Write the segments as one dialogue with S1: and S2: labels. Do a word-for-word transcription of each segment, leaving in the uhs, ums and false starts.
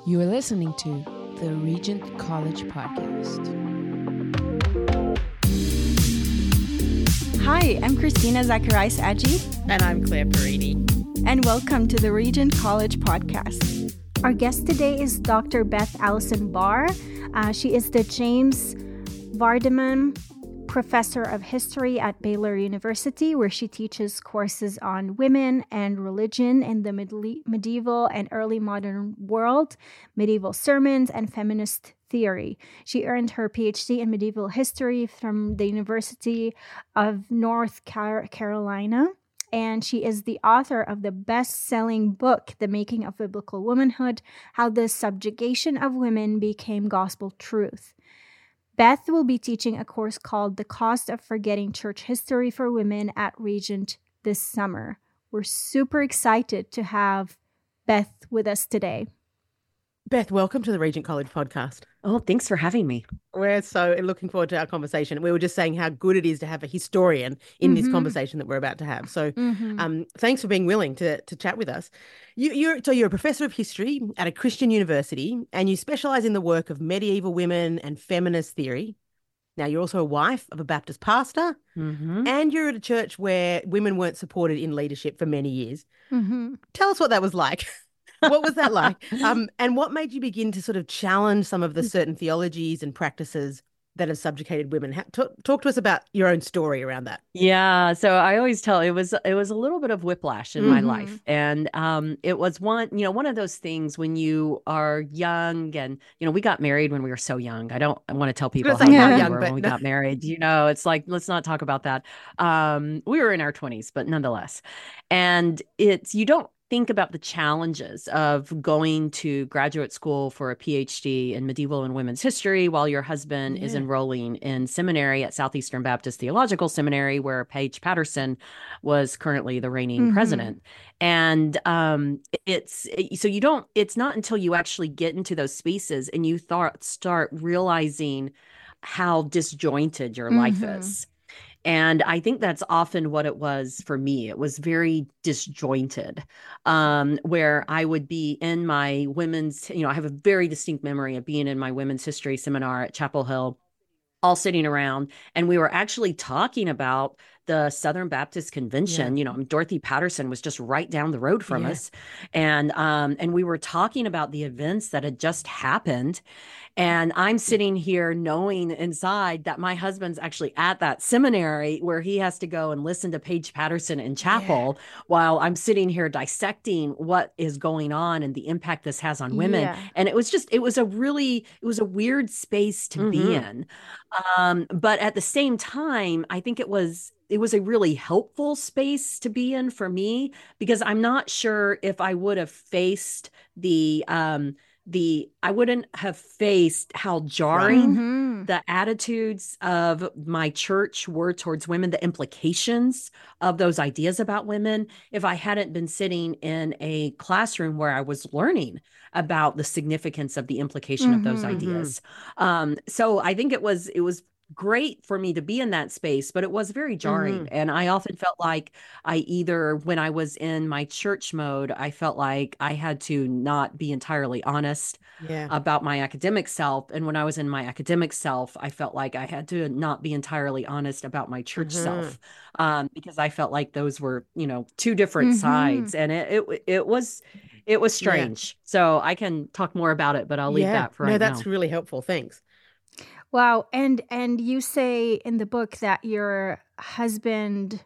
S1: You are listening to the Regent College Podcast.
S2: Hi, I'm Christina Zacharias Adji.
S3: And I'm Claire Perini.
S2: And welcome to the Regent College Podcast. Our guest today is Doctor Beth Allison Barr. Uh, she is the James Vardaman Professor of History at Baylor University, where she teaches courses on women and religion in the medieval and early modern world, medieval sermons, and feminist theory. She earned her P H D in medieval history from the University of North Carolina, and she is the author of the best-selling book, The Making of Biblical Womanhood: How the Subjugation of Women Became Gospel Truth. Beth will be teaching a course called The Cost of Forgetting Church History for Women at Regent this summer. We're super excited to have Beth with us today.
S3: Beth, welcome to the Regent College Podcast.
S4: Oh, thanks for having me.
S3: We're so looking forward to our conversation. We were just saying how good it is to have a historian in mm-hmm. this conversation that we're about to have. So mm-hmm. um, thanks for being willing to to chat with us. You, you're So you're a professor of history at a Christian university, and you specialise in the work of medieval women and feminist theory. Now, you're also a wife of a Baptist pastor, mm-hmm. and you're at a church where women weren't supported in leadership for many years. Mm-hmm. Tell us what that was like. What was that like? Um, and what made you begin to sort of challenge some of the certain theologies and practices that have subjugated women? Ha- talk, talk to us about your own story around that.
S4: Yeah. So I always tell it was it was a little bit of whiplash in mm-hmm. my life. And um, it was one, you know, one of those things when you are young and, you know, we got married when we were so young. I don't I want to tell people how young we were when we got married. You know, it's like, let's not talk about that. Um, we were in our twenties, but nonetheless. And it's, you don't think about the challenges of going to graduate school for a P H D in medieval and women's history while your husband yeah. is enrolling in seminary at Southeastern Baptist Theological Seminary, where Paige Patterson was currently the reigning mm-hmm. president. And um, it's it, so you don't it's not until you actually get into those spaces and you th- start realizing how disjointed your mm-hmm. life is. And I think that's often what it was for me. It was very disjointed, um, where I would be in my women's, you know, I have a very distinct memory of being in my women's history seminar at Chapel Hill, all sitting around. And we were actually talking about the Southern Baptist Convention. Yeah. You know, Dorothy Patterson was just right down the road from yeah. us. And, um, and we were talking about the events that had just happened. And I'm sitting here knowing inside that my husband's actually at that seminary where he has to go and listen to Paige Patterson in chapel yeah. while I'm sitting here dissecting what is going on and the impact this has on women. Yeah. And it was just, it was a really, it was a weird space to mm-hmm. be in. Um, but at the same time, I think it was, it was a really helpful space to be in for me, because I'm not sure if I would have faced the, um, the, I wouldn't have faced how jarring mm-hmm. the attitudes of my church were towards women, the implications of those ideas about women, if I hadn't been sitting in a classroom where I was learning about the significance of the implication mm-hmm. of those ideas. Um, so I think it was, it was great for me to be in that space, but it was very jarring. Mm-hmm. And I often felt like I either, when I was in my church mode, I felt like I had to not be entirely honest yeah. about my academic self. And when I was in my academic self, I felt like I had to not be entirely honest about my church mm-hmm. self, um, because I felt like those were, you know, two different mm-hmm. sides. And it, it, it was, it was strange. Yeah. So I can talk more about it, but I'll leave
S3: yeah.
S4: that for right
S3: now.
S4: No,
S3: that's really helpful. Thanks.
S2: Wow. And and you say in the book that your husband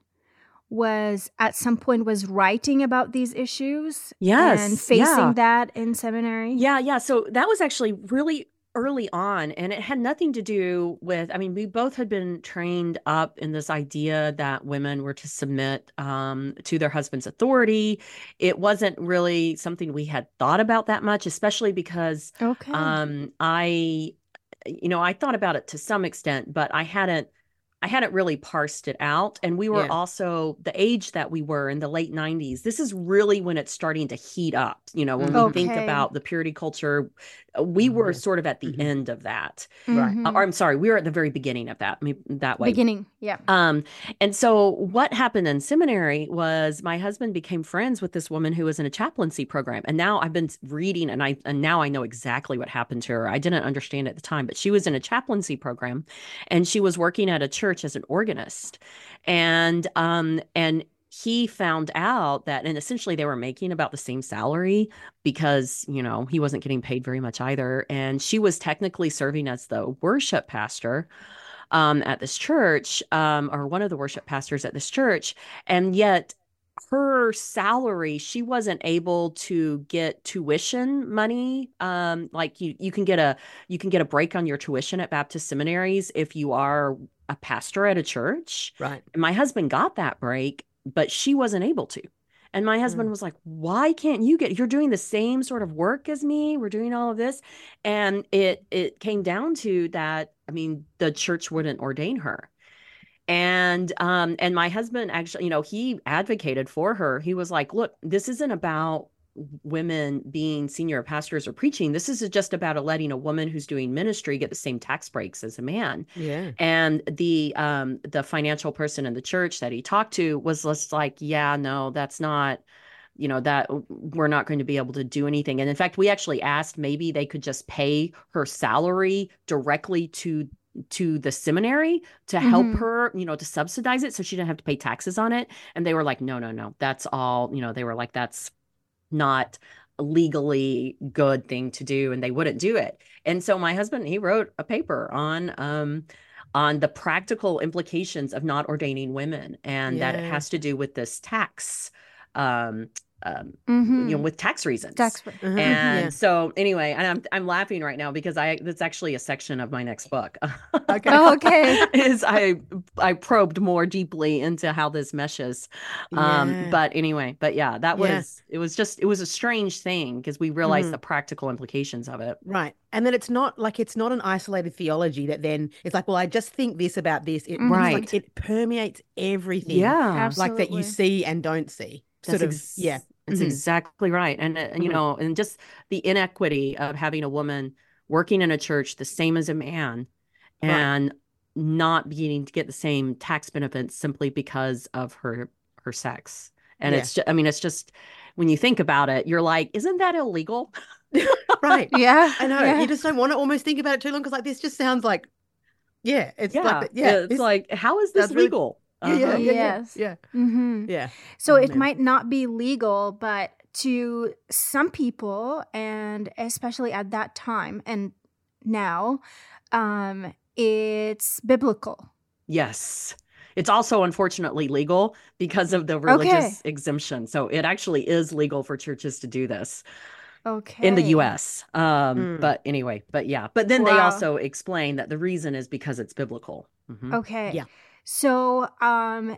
S2: was at some point was writing about these issues.
S4: Yes.
S2: And facing
S4: yeah.
S2: that in seminary.
S4: Yeah. Yeah. So that was actually really early on, and it had nothing to do with, I mean, we both had been trained up in this idea that women were to submit um, to their husband's authority. It wasn't really something we had thought about that much, especially because okay. um, I, you know, I thought about it to some extent, but I hadn't I hadn't really parsed it out. And we were
S3: Yeah.
S4: also the age that we were in the late nineties. This is really when it's starting to heat up. You know, when we
S2: Mhm.
S4: think
S2: Okay.
S4: about the purity culture, we were
S3: Yeah.
S4: sort of at the
S3: Mhm.
S4: end of that.
S3: Right.
S2: Mhm.
S4: Uh, or I'm sorry, we were at the very beginning of that, I mean, that way.
S2: Beginning. Yeah.
S4: Um, and so what happened in seminary was my husband became friends with this woman who was in a chaplaincy program. And now I've been reading and I and now I know exactly what happened to her. I didn't understand at the time, but she was in a chaplaincy program and she was working at a church as an organist. And um and he found out that, and essentially they were making about the same salary because, you know, he wasn't getting paid very much either. And she was technically serving as the worship pastor um, at this church, um, or one of the worship pastors at this church. And yet her salary, she wasn't able to get tuition money. Um, like you, you can get a, you can get a break on your tuition at Baptist seminaries if you are a pastor at a church.
S3: Right.
S4: And my husband got that break, but she wasn't able to. And my husband
S3: Mm.
S4: was like, why can't you get, you're doing the same sort of work as me. We're doing all of this. And it, it came down to that. I mean, the church wouldn't ordain her. And, um, and my husband actually, you know, he advocated for her. He was like, look, this isn't about women being senior pastors or preaching. This is just about letting a woman who's doing ministry get the same tax breaks as a man.
S3: Yeah.
S4: And the um the financial person in the church that he talked to was just like, yeah, no, that's not, you know, that we're not going to be able to do anything. And in fact, we actually asked maybe they could just pay her salary directly to to the seminary to help
S2: Mhm.
S4: her, you know, to subsidize it so she didn't have to pay taxes on it. And they were like, no, no, no, that's all, you know, they were like, that's not a legally good thing to do, and they wouldn't do it. And so my husband, he wrote a paper on um on the practical implications of not ordaining women, and that it
S3: Yeah.
S4: has to do with this tax um um
S2: Mhm.
S4: you know, with tax reasons.
S2: Tax.
S3: Uh-huh.
S2: Mhm.
S4: And
S3: Yeah.
S4: so anyway, and I'm I'm laughing right now because I that's actually a section of my next book.
S3: Okay.
S2: Oh, okay.
S4: Is I I probed more deeply into how this meshes. Um,
S3: Yeah.
S4: but anyway, but yeah, that
S3: Yeah.
S4: was it was just it was a strange thing because we realized
S3: Mhm.
S4: the practical implications of it.
S3: Right. And then it's not like it's not an isolated theology that then it's like, well, I just think this about this. It,
S2: Mhm.
S3: It's
S4: Right.
S3: like it permeates everything.
S4: Yeah.
S3: Like that you
S2: Absolutely.
S3: see and don't see.
S4: That's
S3: Sort of.
S4: ex-
S3: Yeah.
S4: That's
S3: Mhm.
S4: exactly right. And uh, you
S3: Mhm.
S4: know, and just the inequity of having a woman working in a church the same as a man
S3: Right.
S4: and not beginning to get the same tax benefits simply because of her her sex. And
S3: Yeah.
S4: it's just, I mean, it's just when you think about it, you're like, isn't that illegal?
S3: Right.
S2: Yeah.
S3: I know.
S2: Yeah.
S3: You just don't want to almost think about it too long because like this just sounds like, yeah, it's like,
S4: Yeah.
S3: that- yeah,
S4: It's
S3: this
S4: like, how is this
S3: sounds really,
S4: legal?
S3: yeah, yeah,
S4: Uh-huh.
S3: yeah, yeah,
S2: Yes.
S3: yeah,
S2: Mhm.
S3: yeah.
S2: So
S3: Oh,
S2: it
S3: man.
S2: might not be legal, but to some people, and especially at that time and now, um, it's biblical.
S4: Yes. It's also unfortunately legal because of the
S2: Okay.
S4: religious exemption. So it actually is legal for churches to do this
S2: Okay.
S4: in the U S. Um,
S3: Mm.
S4: but anyway, but yeah. But then they
S2: Wow.
S4: also explain that the reason is because it's biblical. Mhm.
S2: Okay.
S3: Yeah.
S2: So, um,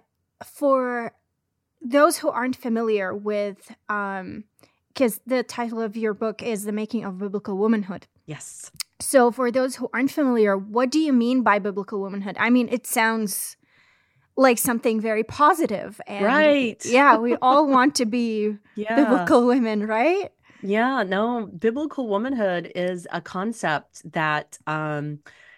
S2: for those who aren't familiar with, um, because the title of your book is The Making of Biblical Womanhood.
S4: Yes.
S2: So, for those who aren't familiar, what do you mean by biblical womanhood? I mean, it sounds like something very positive, and
S4: Right.
S2: yeah, we all want to be
S4: Yeah.
S2: biblical women, right?
S4: Yeah. No, biblical womanhood is a concept that um,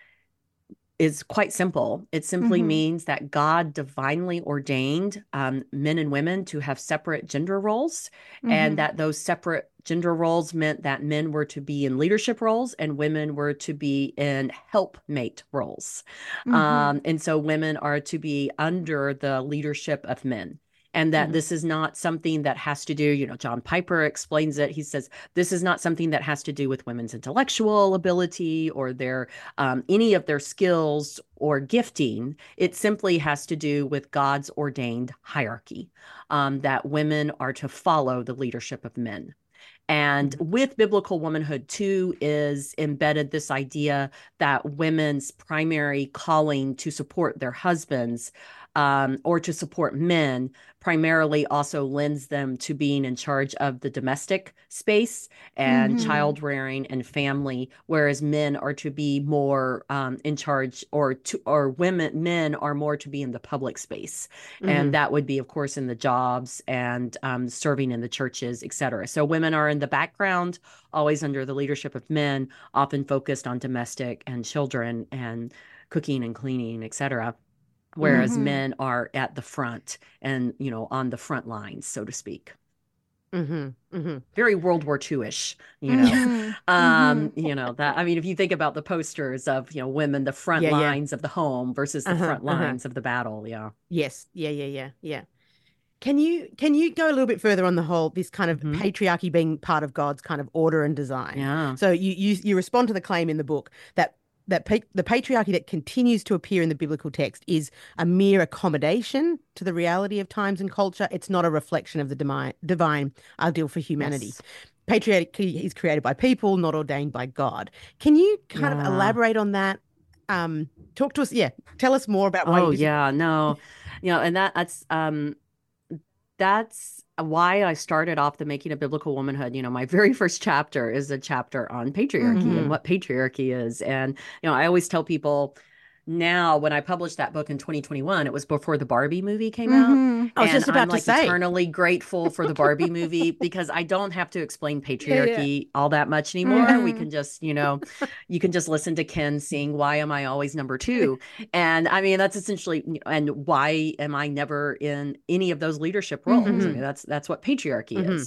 S4: is quite simple. It simply
S2: Mhm.
S4: means that God divinely ordained um, men and women to have separate gender roles,
S2: Mhm.
S4: and that those separate gender roles meant that men were to be in leadership roles and women were to be in helpmate roles.
S2: Mhm.
S4: Um, and so women are to be under the leadership of men. And that
S3: Mhm.
S4: this is not something that has to do, you know, John Piper explains it. He says, this is not something that has to do with women's intellectual ability or their um, any of their skills or gifting. It simply has to do with God's ordained hierarchy, um, that women are to follow the leadership of men. And
S3: Mhm.
S4: with biblical womanhood too is embedded this idea that women's primary calling to support their husbands um, or to support men primarily also lends them to being in charge of the domestic space and
S2: Mhm.
S4: child rearing and family, whereas men are to be more um, in charge, or to, or women, men are more to be in the public space. And
S3: Mhm.
S4: that would be, of course, in the jobs and um, serving in the churches, et cetera. So women are in the background, always under the leadership of men, often focused on domestic and children and cooking and cleaning, et cetera. Whereas
S2: Mhm.
S4: men are at the front and, you know, on the front lines, so to speak.
S3: Mhm. Mhm.
S4: Very World War Two-ish, you know.
S2: Mhm.
S4: Um,
S2: Mhm.
S4: you know, that I mean, if you think about the posters of, you know, women, the front
S3: Yeah, yeah.
S4: lines of the home versus the
S3: Uh-huh.
S4: front
S3: Uh-huh.
S4: lines of the battle. Yeah.
S3: Yes. Yeah, yeah, yeah, yeah. Can you can you go a little bit further on the whole this kind of
S4: Mhm.
S3: patriarchy being part of God's kind of order and design?
S4: Yeah.
S3: So you you you respond to the claim in the book that that pa the patriarchy that continues to appear in the biblical text is a mere accommodation to the reality of times and culture. It's not a reflection of the divine divine ideal for humanity.
S4: Yes.
S3: Patriarchy is created by people, not ordained by God. Can you kind of
S4: Yeah.
S3: elaborate on that? Um, talk to us. Yeah, tell us more about why you
S4: Oh,
S3: disagree.
S4: yeah. No, you know, and that that's um that's why I started off the Making a Biblical Womanhood. You know, my very first chapter is a chapter on patriarchy and
S2: Mhm.
S4: what patriarchy is. And, you know, I always tell people now, when I published that book in twenty twenty-one, it was before the Barbie movie came out.
S2: Mhm.
S3: I was
S4: And
S3: just
S4: I'm
S3: about to
S4: like
S3: say.
S4: eternally grateful for the Barbie movie because I don't have to explain
S3: Yeah, yeah.
S4: patriarchy all that much anymore. We
S2: Mhm.
S4: can just, you know, you can just listen to Ken sing Why Am I Always Number Two? And I mean, that's essentially, and why am I never in any of those leadership roles? I
S2: Mhm.
S4: mean, that's that's what patriarchy
S3: Hmm.
S4: is.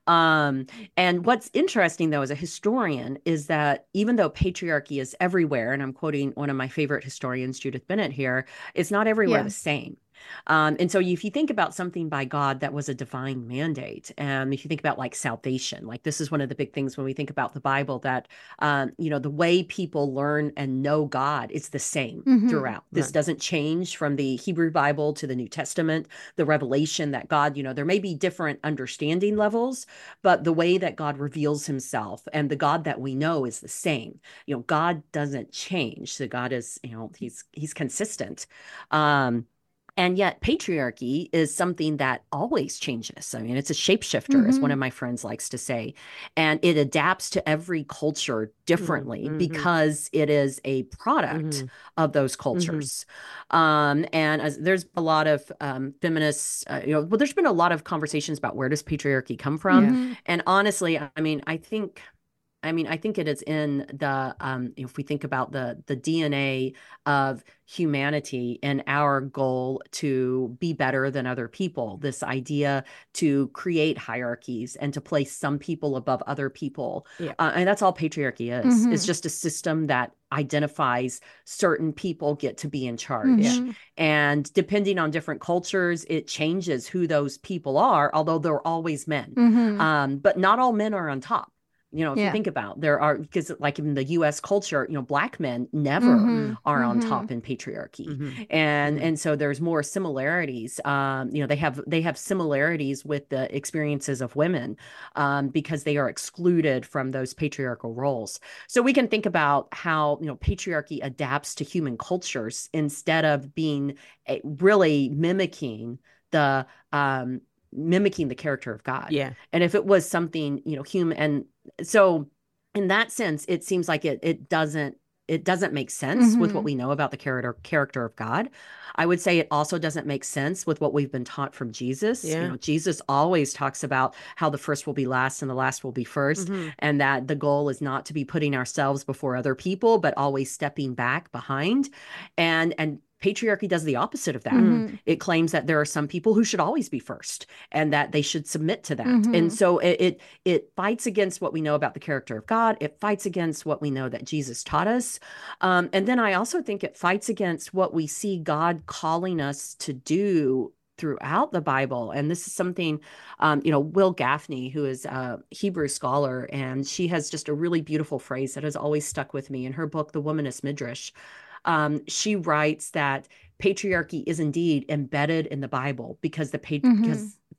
S4: Um, and what's interesting, though, as a historian, is that even though patriarchy is everywhere, and I'm quoting one of my favorite historians, Judith Bennett here, it's not everywhere
S2: Yeah.
S4: the same. Um, and so if you think about something by God that was a divine mandate, and if you think about like salvation, like this is one of the big things when we think about the Bible, that, um, you know, the way people learn and know God is the same
S2: Mhm.
S4: throughout. This
S3: Right.
S4: doesn't change from the Hebrew Bible to the New Testament, the revelation that God, you know, there may be different understanding levels, but the way that God reveals himself and the God that we know is the same. You know, God doesn't change. So God is, you know, he's he's consistent. Um, and yet patriarchy is something that always changes. I mean, it's a shapeshifter, as one
S2: Mhm.
S4: of my friends likes to say. And it adapts to every culture differently
S3: Mm-hmm.
S4: because it is a product
S3: Hmm.
S4: of those
S3: Hmm.
S4: cultures. Um, and as there's a lot of um, feminists, uh, you know, well, there's been a lot of conversations about where does patriarchy come from.
S3: Yeah.
S2: Mhm.
S4: And honestly, I mean, I think I mean, I think it is in the, um, if we think about the the D N A of humanity and our goal to be better than other people, this idea to create hierarchies and to place some people above other people.
S3: Yeah.
S4: Uh, and that's all patriarchy is. It's
S2: Mhm.
S4: just a system that identifies certain people get to be in charge.
S3: Yeah.
S2: Mhm.
S4: And depending on different cultures, it changes who those people are, although they're always men.
S2: Mhm.
S4: Um, but not all men are on top. You know, if you
S2: Yeah.
S4: think about, there are, because like in the U S culture, you know, Black men never
S2: Mhm.
S4: are on
S2: Mhm.
S4: top in patriarchy.
S3: Hmm.
S4: And
S3: Hmm.
S4: and so there's more similarities. Um, you know, they have they have similarities with the experiences of women um, because they are excluded from those patriarchal roles. So we can think about how, you know, patriarchy adapts to human cultures instead of being a, really mimicking the um, mimicking the character of God.
S3: Yeah.
S4: And if it was something, you know, human, and so in that sense, it seems like it it doesn't it doesn't make sense with what
S2: Mhm.
S4: we know about the character character of God. I would say it also doesn't make sense with what we've been taught from Jesus. You
S3: Yeah.
S4: know, Jesus always talks about how the first will be last and the last will be first,
S3: Hmm.
S4: and that the goal is not to be putting ourselves before other people, but always stepping back behind. And and patriarchy does the opposite of that.
S2: Mhm.
S4: It claims that there are some people who should always be first and that they should submit to that.
S2: Mhm.
S4: And so it, it it fights against what we know about the character of God. It fights against what we know that Jesus taught us. Um, and then I also think it fights against what we see God calling us to do throughout the Bible. And this is something, um, you know, Will Gaffney, who is a Hebrew scholar, and she has just a really beautiful phrase that has always stuck with me in her book, The Womanist Midrash. Um, she writes that patriarchy is indeed embedded in the Bible because the pa-
S2: Mhm.
S4: because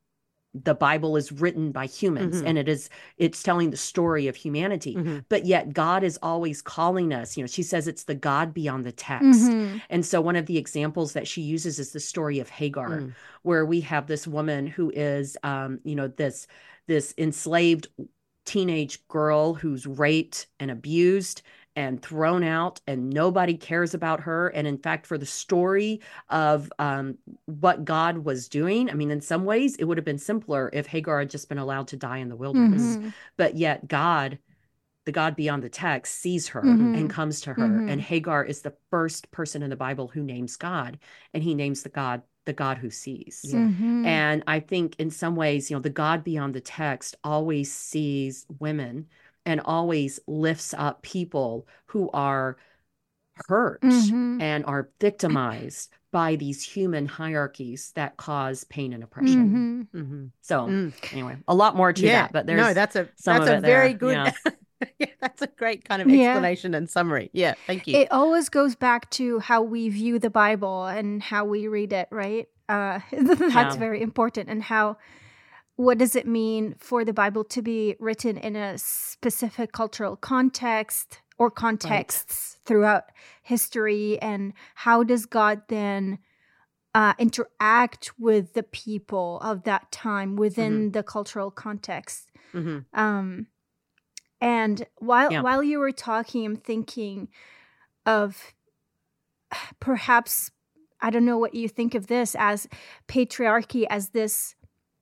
S4: the Bible is written by humans
S3: Mm-hmm.
S4: and it is, it's telling the story of humanity,
S3: Mm-hmm.
S4: but yet God is always calling us, you know, she says it's the God beyond the text.
S2: Mm-hmm.
S4: And so one of the examples that she uses is the story of Hagar,
S3: Mm.
S4: where we have this woman who is, um, you know, this, this enslaved teenage girl who's raped and abused and thrown out, and nobody cares about her. And in fact, for the story of um, what God was doing, I mean, in some ways, it would have been simpler if Hagar had just been allowed to die in the wilderness.
S2: Mm-hmm.
S4: But yet God, the God beyond the text, sees her
S2: Mm-hmm.
S4: and comes to her.
S2: Mm-hmm.
S4: And Hagar is the first person in the Bible who names God, and he names the God, the God who sees.
S3: Yeah.
S2: Mm-hmm.
S4: And I think in some ways, you know, the God beyond the text always sees women and always lifts up people who are hurt
S2: Mm-hmm.
S4: and are victimized by these human hierarchies that cause pain and oppression.
S2: Mm-hmm.
S3: Mm-hmm.
S4: So
S3: Mm.
S4: anyway, a lot more to
S3: Yeah,
S4: that, but there's
S3: no, that's a
S4: some
S3: that's
S4: of
S3: a
S4: it
S3: very
S4: there.
S3: good.
S4: Yeah.
S3: Yeah, that's a great kind of
S2: Yeah.
S3: explanation and summary. Yeah, thank you.
S2: It always goes back to how we view the Bible and how we read it, right? Uh, that's
S4: Yeah.
S2: very important. And how, what does it mean for the Bible to be written in a specific cultural context or contexts throughout history? And how does God then uh, interact with the people of that time within the cultural context?
S3: Mhm.
S2: Um, and while
S4: Yeah.
S2: while you were talking, I'm thinking of perhaps, I don't know what you think of this, as patriarchy as this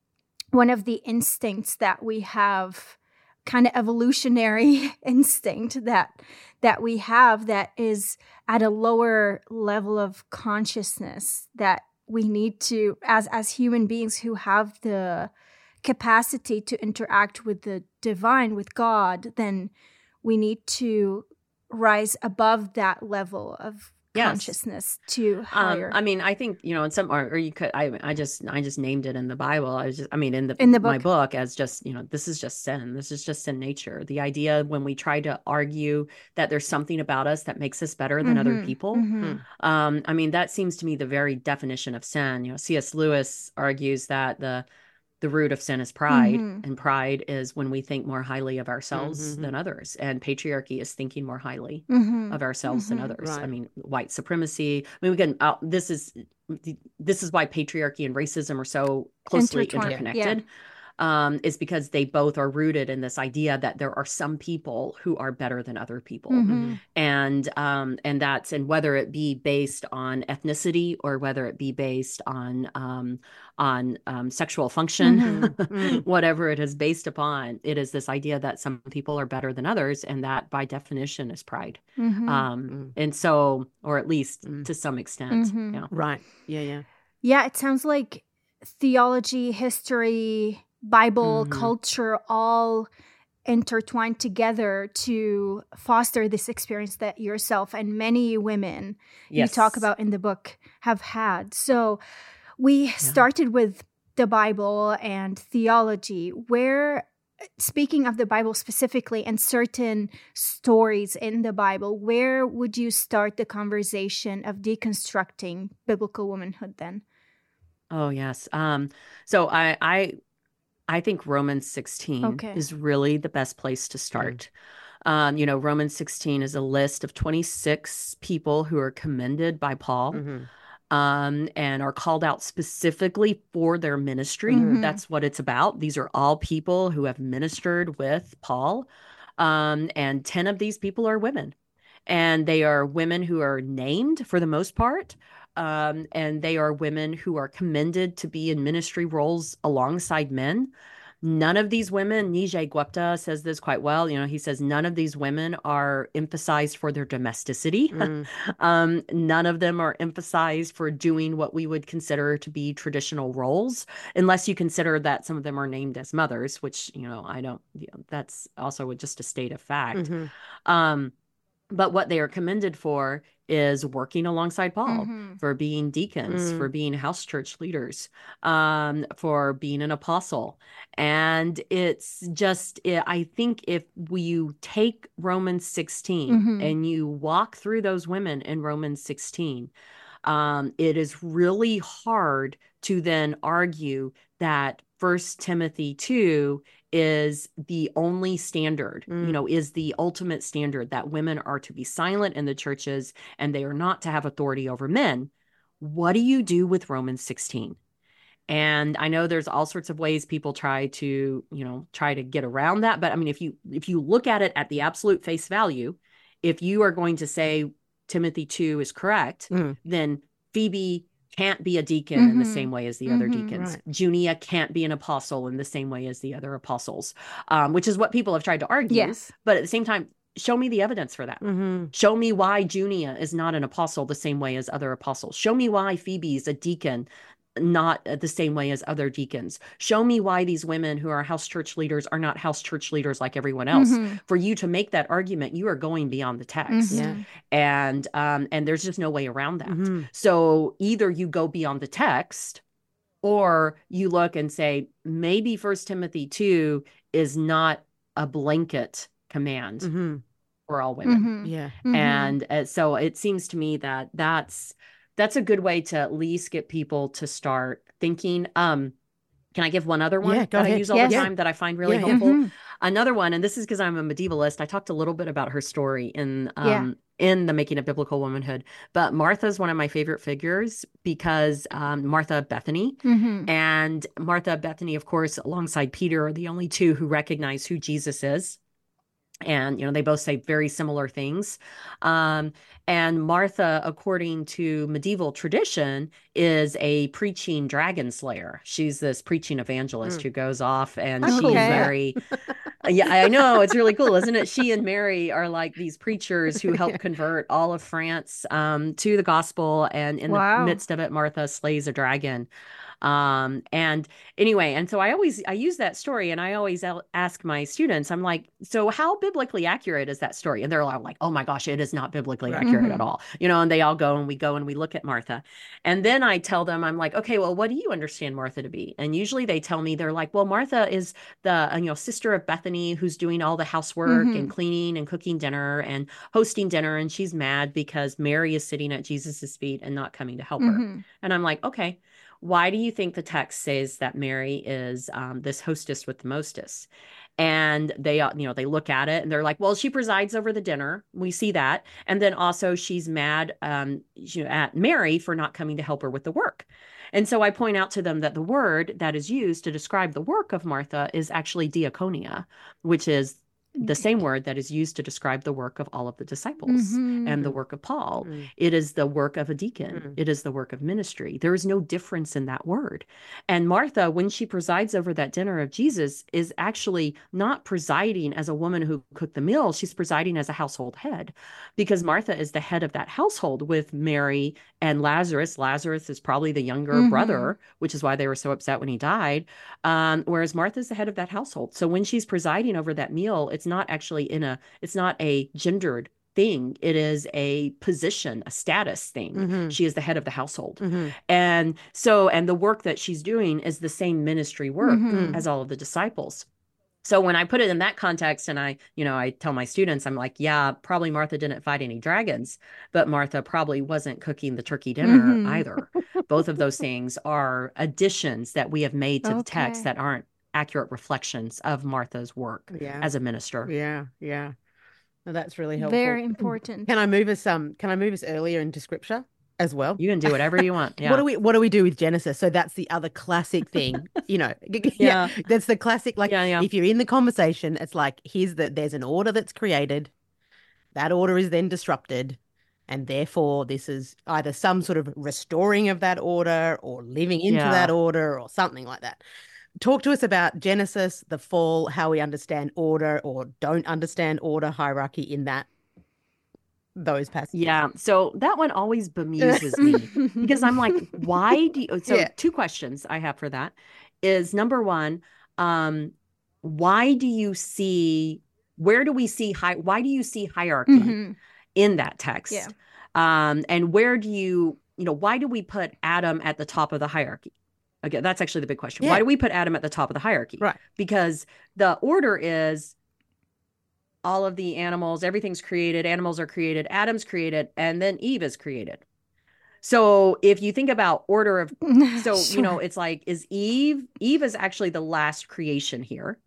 S2: one of the instincts that we have, kind of evolutionary instinct that that we have, that is at a lower level of consciousness, that we need to, as as human beings who have the capacity to interact with the divine, with God, then we need to rise above that level of
S4: Yes.
S2: consciousness to
S4: Um,
S2: higher.
S4: I mean, I think, you know, in some, or, or you could, I, I just, I just named it in the Bible. I was just, I mean, in the,
S2: In the
S4: my
S2: book.
S4: book as just, you know, this is just sin. This is just sin nature. The idea when we try to argue that there's something about us that makes us better than other
S2: Mhm,
S4: people.
S2: mhm.
S4: Um, I mean, that seems to me the very definition of sin. You know, C S Lewis argues that the, the root of sin is pride,
S2: Mhm.
S4: and pride is when we think more highly of ourselves
S3: Mhm.
S4: than others. And patriarchy is thinking more highly
S2: Mhm.
S4: of ourselves than
S2: Mhm.
S4: others. I
S3: Right.
S4: mean, white supremacy. I mean, we can. Uh, this is this is why patriarchy and racism are so closely
S2: Intertwined, yeah.
S4: interconnected. Um, is because they both are rooted in this idea that there are some people who are better than other people,
S2: Mhm.
S4: and um, and that's, and whether it be based on ethnicity or whether it be based on um, on um, sexual function,
S2: Mhm.
S3: Mhm.
S4: whatever it is based upon, it is this idea that some people are better than others, and that by definition is pride.
S2: Mhm.
S4: Um,
S3: Mm.
S4: and so, or at least
S3: Mm.
S4: to some extent,
S2: Mhm.
S4: yeah.
S3: Right. Yeah, yeah.
S2: Yeah, it sounds like theology, history, Bible,
S4: Mhm.
S2: culture, all intertwined together to foster this experience that yourself and many women you talk
S4: Yes.
S2: about in the book have had. So we started with the Bible and theology. Where, speaking of the Bible specifically and certain stories in the Bible, where would you start the conversation of deconstructing biblical womanhood then?
S4: Oh, yes. Um, so I, I, I think Romans sixteen
S2: Okay.
S4: is really the best place to start. Um, you know, Romans sixteen is a list of twenty-six people who are commended by Paul.
S3: Mhm.
S4: Um, and are called out specifically for their ministry.
S2: Mhm.
S4: That's what it's about. These are all people who have ministered with Paul. Um, and ten of these people are women. And they are women who are named for the most part. Um, and they are women who are commended to be in ministry roles alongside men. None of these women, Nijay Gupta says this quite well. You know, he says none of these women are emphasized for their domesticity.
S3: Mm.
S4: um, none of them are emphasized for doing what we would consider to be traditional roles, unless you consider that some of them are named as mothers, which, you know, I don't, you know, that's also just a state of fact.
S3: Mhm.
S4: Um, but what they are commended for is working alongside Paul,
S2: Mhm.
S4: for being deacons,
S3: Mm.
S4: for being house church leaders, um, for being an apostle. And it's just, I think if you take Romans sixteen
S2: Mhm.
S4: and you walk through those women in Romans sixteen, um, it is really hard to then argue that First Timothy two is the only standard, mm. you know, is the ultimate standard that women are to be silent in the churches and they are not to have authority over men. What do you do with Romans sixteen? And I know there's all sorts of ways people try to, you know, try to get around that. But I mean, if you if you look at it at the absolute face value, if you are going to say Timothy two is correct, mm. then Phoebe can't be a deacon mm-hmm. in the same way as the mm-hmm. other deacons. Right. Junia can't be an apostle in the same way as the other apostles, um, which is what people have tried to argue.
S2: Yes.
S4: But at the same time, show me the evidence for that. Mm-hmm. Show me why Junia is not an apostle the same way as other apostles. Show me why Phoebe is a deacon not the same way as other deacons. Show me why these women who are house church leaders are not house church leaders like everyone else. Mm-hmm. For you to make that argument, you are going beyond the text.
S3: Mm-hmm.
S4: And um, and there's just no way around that. Mm-hmm. So either you go beyond the text or you look and say, maybe First Timothy two is not a blanket command mm-hmm. for all women.
S3: Mm-hmm. Yeah.
S4: And uh, so it seems to me that that's That's a good way to at least get people to start thinking. Um, can I give one other one
S3: yeah,
S4: that
S3: ahead.
S4: I use all
S3: yes.
S4: the time that I find really
S3: yeah,
S4: helpful?
S3: yeah.
S4: Another one, and this is because I'm a medievalist. I talked a little bit about her story in um,
S2: yeah.
S4: in The Making of Biblical Womanhood. But Martha is one of my favorite figures because um, Martha Bethany. Mm-hmm. And Martha Bethany, of course, alongside Peter, are the only two who recognize who Jesus is. And, you know, they both say very similar things. Um, and Martha, according to medieval tradition, is a preaching dragon slayer. She's this preaching evangelist mm. who goes off and
S3: That's
S4: she's
S3: cool.
S4: very, yeah, I know. It's really cool, isn't it? She and Mary are like these preachers who help convert all of France um, to the gospel. And in wow. the midst of it, Martha slays a dragon. Um, and anyway, and so I always, I use that story and I always ask my students, I'm like, so how biblically accurate is that story? And they're all like, oh my gosh, it is not biblically right. accurate mm-hmm. at all. You know, and they all go and we go and we look at Martha. And then I tell them, I'm like, okay, well, what do you understand Martha to be? And usually they tell me, they're like, well, Martha is the, you know, sister of Bethany, who's doing all the housework mm-hmm. and cleaning and cooking dinner and hosting dinner. And she's mad because Mary is sitting at Jesus's feet and not coming to help mm-hmm. her. And I'm like, okay. Why do you think the text says that Mary is um, this hostess with the mostess? And they, you know, they look at it and they're like, well, she presides over the dinner. We see that. And then also she's mad um, you know, at Mary for not coming to help her with the work. And so I point out to them that the word that is used to describe the work of Martha is actually diaconia, which is the same word that is used to describe the work of all of the disciples mm-hmm. and the work of Paul. Mm-hmm. It is the work of a deacon. Mm-hmm. It is the work of ministry. There is no difference in that word. And Martha, when she presides over that dinner of Jesus, is actually not presiding as a woman who cooked the meal. She's presiding as a household head because Martha is the head of that household with Mary and Lazarus. Lazarus is probably the younger mm-hmm. brother, which is why they were so upset when he died. Um, whereas Martha is the head of that household. So when she's presiding over that meal, it's not actually in a, it's not a gendered thing. It is a position, a status thing. Mm-hmm. She is the head of the household. Mm-hmm. And so, and the work that she's doing is the same ministry work mm-hmm. as all of the disciples. So when I put it in that context and I, you know, I tell my students, I'm like, yeah, probably Martha didn't fight any dragons, but Martha probably wasn't cooking the turkey dinner mm-hmm. either. Both of those things are additions that we have made to okay. the text that aren't accurate reflections of Martha's work yeah. as a minister.
S3: Yeah, yeah. Well, that's really helpful.
S2: Very important.
S3: Can I move us um can I move us earlier into scripture as well?
S4: You can do whatever you want. Yeah.
S3: What do we what do we do with Genesis? So that's the other classic thing, you know. yeah. yeah. That's the classic, like yeah, yeah. if you're in the conversation, it's like here's the there's an order that's created. That order is then disrupted. And therefore, this is either some sort of restoring of that order or living into yeah. that order or something like that. Talk to us about Genesis, the fall, how we understand order or don't understand order, hierarchy in that, those passages.
S4: Yeah. So that one always bemuses me because I'm like, why do you, so yeah. two questions I have for that is number one, um, why do you see, where do we see, hi, why do you see hierarchy mm-hmm. in that text?
S2: Yeah.
S4: Um, and where do you, you know, why do we put Adam at the top of the hierarchy? Okay, that's actually the big question. Yeah. Why do we put Adam at the top of the hierarchy?
S3: Right.
S4: Because the order is all of the animals, everything's created, animals are created, Adam's created, and then Eve is created. So if you think about order of, so,
S2: Sure.
S4: you know, it's like, is Eve, Eve is actually the last creation here.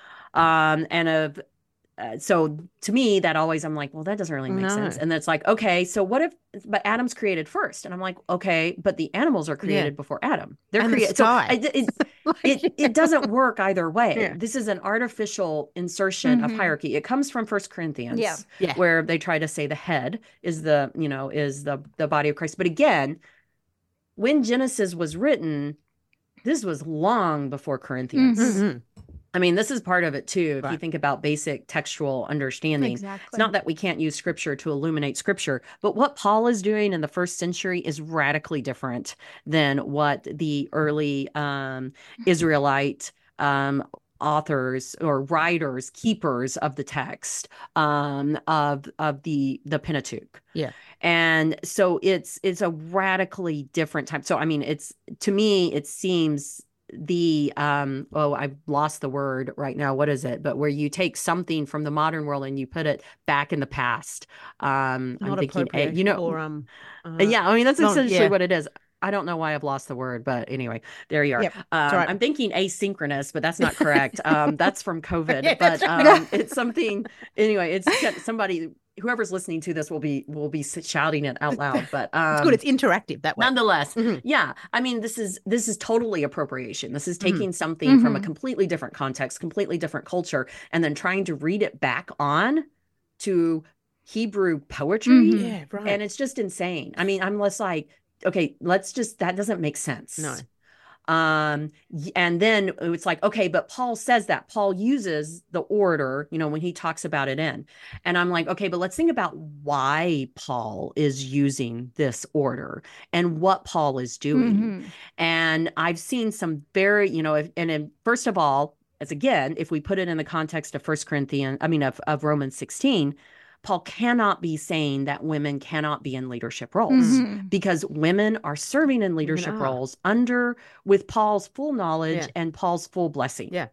S4: Um, and of, uh, so to me, that always, I'm like, well, that doesn't really make
S3: No.
S4: sense. And it's like, okay, so what if, but Adam's created first. And I'm like, okay, but the animals are created
S3: Yeah.
S4: before Adam. They're
S3: And the
S4: created. So
S3: sky.
S4: I, it,
S3: Like,
S4: it, it doesn't work either way.
S3: Yeah.
S4: This is an artificial insertion of
S2: Mhm.
S4: hierarchy. It comes from First Corinthians,
S2: Yeah.
S3: Yeah.
S4: where they try to say the head is the, you know, is the, the body of Christ. But again, when Genesis was written, this was long before Corinthians.
S2: Mhm.
S3: Mhm.
S4: I mean, this is part of it too. If you
S3: Right.
S4: think about basic textual understanding,
S2: Exactly.
S4: it's not that we can't use scripture to illuminate scripture, but what Paul is doing in the first century is radically different than what the early um, Israelite um, authors or writers, keepers of the text um, of of the the Pentateuch.
S3: Yeah.
S4: And so it's it's a radically different time. So I mean, it's to me, it seems the um oh I've lost the word right now, what is it, but where you take something from the modern world and you put it back in the past. um I'm
S3: Not
S4: thinking a,
S3: appropriation
S4: you know
S3: or um. Uh,
S4: yeah, I mean that's
S3: no,
S4: essentially
S3: yeah.
S4: what it is. I don't know why I've lost the word, but anyway, there you are.
S3: Yep,
S4: um
S3: all right.
S4: I'm thinking asynchronous, but that's not correct. um that's from COVID.
S3: Yeah,
S4: But
S3: that's right.
S4: um it's something anyway. It's somebody, whoever's listening to this will be will be shouting it out loud, but um
S3: It's good. It's interactive that way.
S4: nonetheless,
S3: Mhm.
S4: yeah, I mean, this is this is totally appropriation. This is
S3: Mhm.
S4: taking something from a
S2: Mhm.
S4: completely different context, completely different culture, and then trying to read it back on to Hebrew poetry.
S2: Mhm.
S3: Yeah, right.
S4: And it's just insane. I mean, I'm less like, okay, let's just, that doesn't make sense.
S3: No.
S4: Um, y- and then it's like, okay, but Paul says that Paul uses the order, you know, when he talks about it in, and I'm like, okay, but let's think about why Paul is using this order and what Paul is doing.
S2: Mhm.
S4: And I've seen some very, you know, if, and then first of all, as again, if we put it in the context of First Corinthians, I mean, of, of Romans sixteen, Paul cannot be saying that women cannot be in leadership roles
S2: Mhm.
S4: because women are serving in leadership
S3: are.
S4: roles under with Paul's full knowledge
S3: Yeah.
S4: and Paul's full blessing.
S3: Yeah.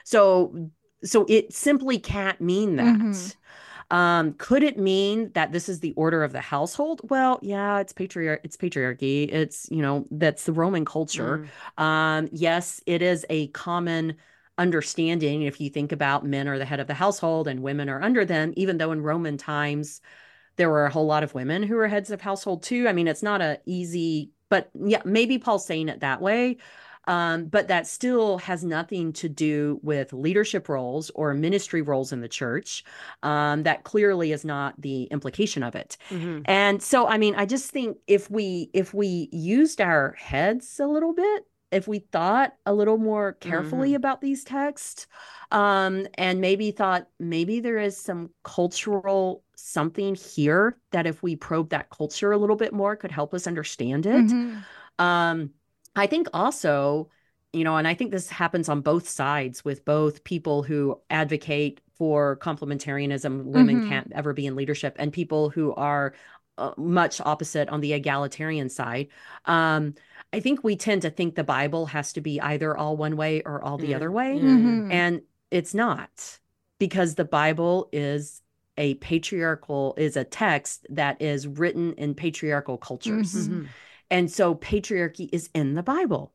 S4: So, so it simply can't mean that.
S2: Mhm.
S4: Um, could it mean that this is the order of the household? Well, yeah, it's patriarch, it's patriarchy. It's, you know, that's the Roman culture.
S3: Mm.
S4: Um, yes, it is a common understanding. If you think about men are the head of the household and women are under them, even though in Roman times there were a whole lot of women who were heads of household too. I mean, it's not a easy, but yeah, maybe Paul's saying it that way. Um, but that still has nothing to do with leadership roles or ministry roles in the church. Um, that clearly is not the implication of it.
S3: Mhm.
S4: And so, I mean, I just think if we if we used our heads a little bit, if we thought a little more carefully
S3: Mhm.
S4: about these texts, um, and maybe thought maybe there is some cultural something here that if we probe that culture a little bit more could help us understand it.
S2: Mhm.
S4: Um, I think also, you know, and I think this happens on both sides with both people who advocate for complementarianism, women
S2: Mhm.
S4: can't ever be in leadership, and people who are uh, much opposite on the egalitarian side. Um, I think we tend to think the Bible has to be either all one way or all the
S3: Yeah.
S4: other way.
S3: Yeah.
S2: Mhm.
S4: And it's not, because the Bible is a patriarchal, is a text that is written in patriarchal cultures.
S2: Mhm.
S3: Mhm.
S4: And so patriarchy is in the Bible.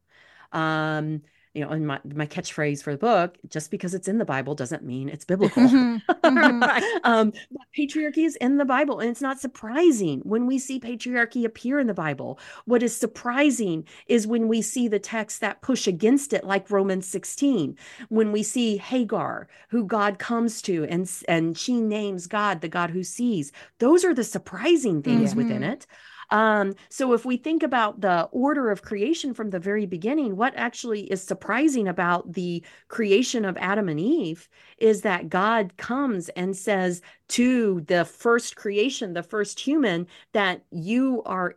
S4: Um, you know, and my, my catchphrase for the book, just because it's in the Bible doesn't mean it's biblical.
S2: Mhm. Mhm.
S3: Right.
S4: um, but patriarchy is in the Bible, and it's not surprising when we see patriarchy appear in the Bible. What is surprising is when we see the texts that push against it, like Romans sixteen, when we see Hagar, who God comes to, and, and she names God, the God who sees. Those are the surprising things
S2: Mhm.
S4: within it. Um, so if we think about the order of creation from the very beginning, what actually is surprising about the creation of Adam and Eve is that God comes and says to the first creation, the first human, that you are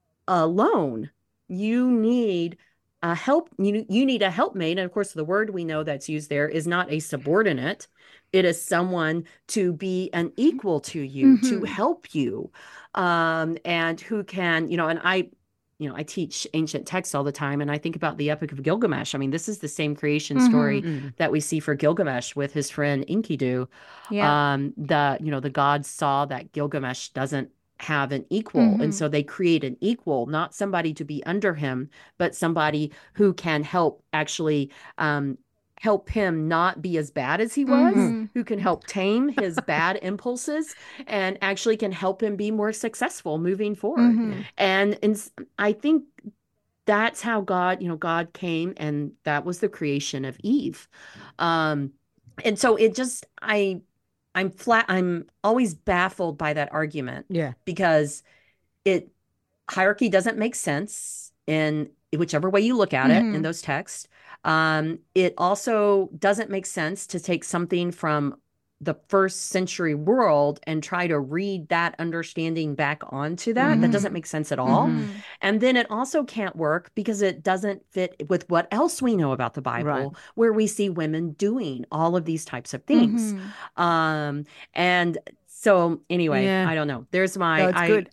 S4: alone. You need a help. You, you need a helpmate. And of course, the word we know that's used there is not a subordinate. It is someone to be an equal to you,
S2: Mhm.
S4: to help you, um, and who can, you know, and I, you know, I teach ancient texts all the time, and I think about the Epic of Gilgamesh. I mean, this is the same creation story
S3: Mhm.
S4: that we see for Gilgamesh with his friend Enkidu.
S2: Yeah.
S4: Um, the, you know, the gods saw that Gilgamesh doesn't have an equal.
S2: Mm-hmm.
S4: And so they create an equal, not somebody to be under him, but somebody who can help actually um, help him not be as bad as he was,
S2: Mm-hmm.
S4: who can help tame his bad impulses and actually can help him be more successful moving forward.
S2: Mm-hmm.
S4: And, and I think that's how God, you know, God came, and that was the creation of Eve. Um, and so it just, I, I'm flat. I'm always baffled by that argument.
S3: Yeah.
S4: Because it hierarchy doesn't make sense in whichever way you look at
S2: Mm-hmm.
S4: it in those texts. Um, it also doesn't make sense to take something from the first century world and try to read that understanding back onto that.
S2: Mm-hmm.
S4: That doesn't make sense at all.
S2: Mm-hmm.
S4: And then it also can't work because it doesn't fit with what else we know about the Bible,
S3: Right.
S4: where we see women doing all of these types of things.
S2: Mm-hmm.
S4: Um, and so anyway,
S3: Yeah.
S4: I don't know. There's my,
S3: No, it's
S4: I,
S3: good.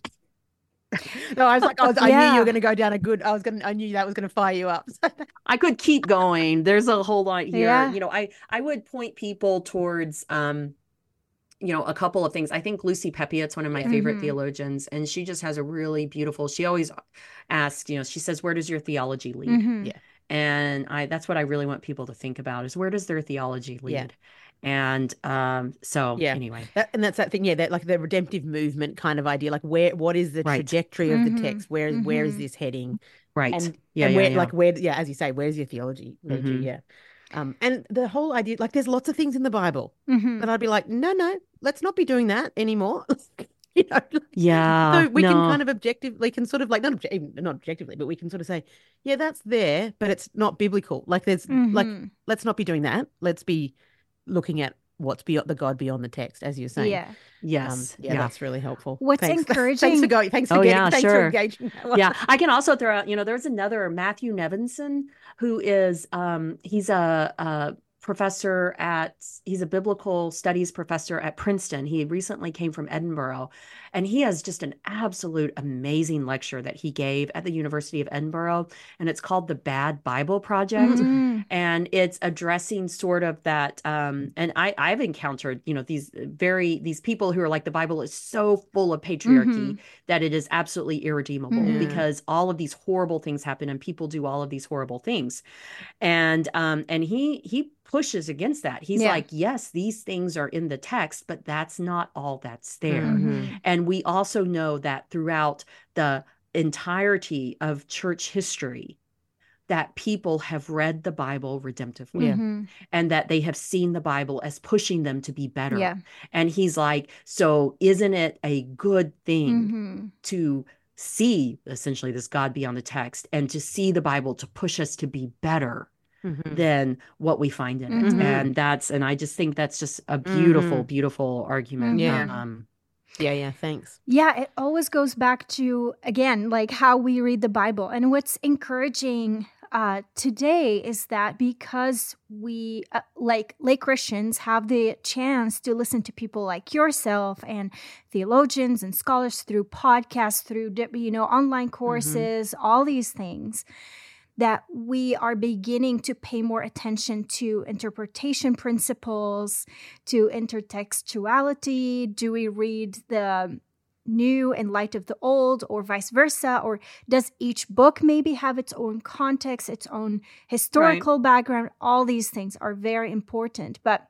S3: No, I was like, I, was, I knew
S2: Yeah.
S3: you were going to go down a good. I was going. I knew that was going to fire you up.
S4: I could keep going. There's a whole lot here.
S2: Yeah.
S4: You know, I, I would point people towards, um, you know, a couple of things. I think Lucy Pepiot's one of my favorite
S2: Mhm.
S4: theologians, and she just has a really beautiful, she always asks, you know, she says, where does your theology lead?
S2: Mhm.
S3: Yeah.
S4: And I, that's what I really want people to think about is where does their theology lead?
S3: Yeah.
S4: And um, so
S3: Yeah.
S4: anyway,
S3: That, and that's that thing, yeah, that like the redemptive movement kind of idea, like where, what is the
S4: Right.
S3: trajectory of
S2: Mhm.
S3: the text? Where, where is
S2: Mhm.
S3: this heading?
S4: right.
S3: And
S4: yeah,
S3: and
S4: yeah,
S3: where,
S4: yeah.
S3: like where, yeah, as you say, where's your theology lead you?
S4: Mhm.
S3: Yeah, um, and the whole idea, like, there's lots of things in the Bible
S2: Mhm.
S3: that I'd be like, no, no, let's not be doing that anymore. You know, like,
S4: yeah.
S3: so we can
S4: no.
S3: kind of objectively, can sort of like not obje- even- not objectively, but we can sort of say, yeah, that's there, but it's not biblical. Like, there's like,
S2: Mhm.
S3: let's not be doing that. Let's be looking at what's beyond the God beyond the text, as you're saying.
S2: Yeah.
S3: Um,
S4: Yes.
S3: yeah,
S4: yeah.
S3: that's really helpful.
S2: What's
S3: thanks. Thanks
S2: encouraging-
S3: for going. Thanks for
S4: Oh,
S3: getting.
S4: yeah,
S3: thanks
S4: sure.
S3: for engaging. That one.
S4: Yeah, I can also throw out, you know, there's another Matthew Nevinson who is, um, he's a, a professor at, he's a biblical studies professor at Princeton. He recently came from Edinburgh, and he has just an absolute amazing lecture that he gave at the University of Edinburgh, and it's called the Bad Bible Project.
S2: Mhm.
S4: And it's addressing sort of that, um, and I, I've encountered, you know, these very, these people who are like, the Bible is so full of patriarchy
S2: Mhm.
S4: that it is absolutely irredeemable
S2: Mhm.
S4: because all of these horrible things happen and people do all of these horrible things. And, um, and he, he pushes against that. He's
S2: Yeah.
S4: like, yes, these things are in the text, but that's not all that's there.
S2: Mhm.
S4: And we also know that throughout the entirety of church history, that people have read the Bible redemptively
S3: Yeah.
S2: Mhm.
S4: and that they have seen the Bible as pushing them to be better.
S2: Yeah.
S4: And he's like, so isn't it a good thing
S2: Mhm.
S4: to see essentially this God beyond the text and to see the Bible to push us to be better
S3: Mhm.
S4: than what we find in it?
S2: Mhm.
S4: And that's, and I just think that's just a beautiful,
S3: Mhm.
S4: beautiful argument.
S3: Yeah.
S4: Um,
S3: Yeah, yeah. Thanks.
S2: Yeah, it always goes back to, again, like how we read the Bible. And what's encouraging uh, today is that because we, uh, like lay Christians, have the chance to listen to people like yourself and theologians and scholars through podcasts, through, you know, online courses, all these things, that we are beginning to pay more attention to interpretation principles, to intertextuality. Do we read the new in light of the old, or vice versa? Or does each book maybe have its own context, its own historical background? All these things are very important. But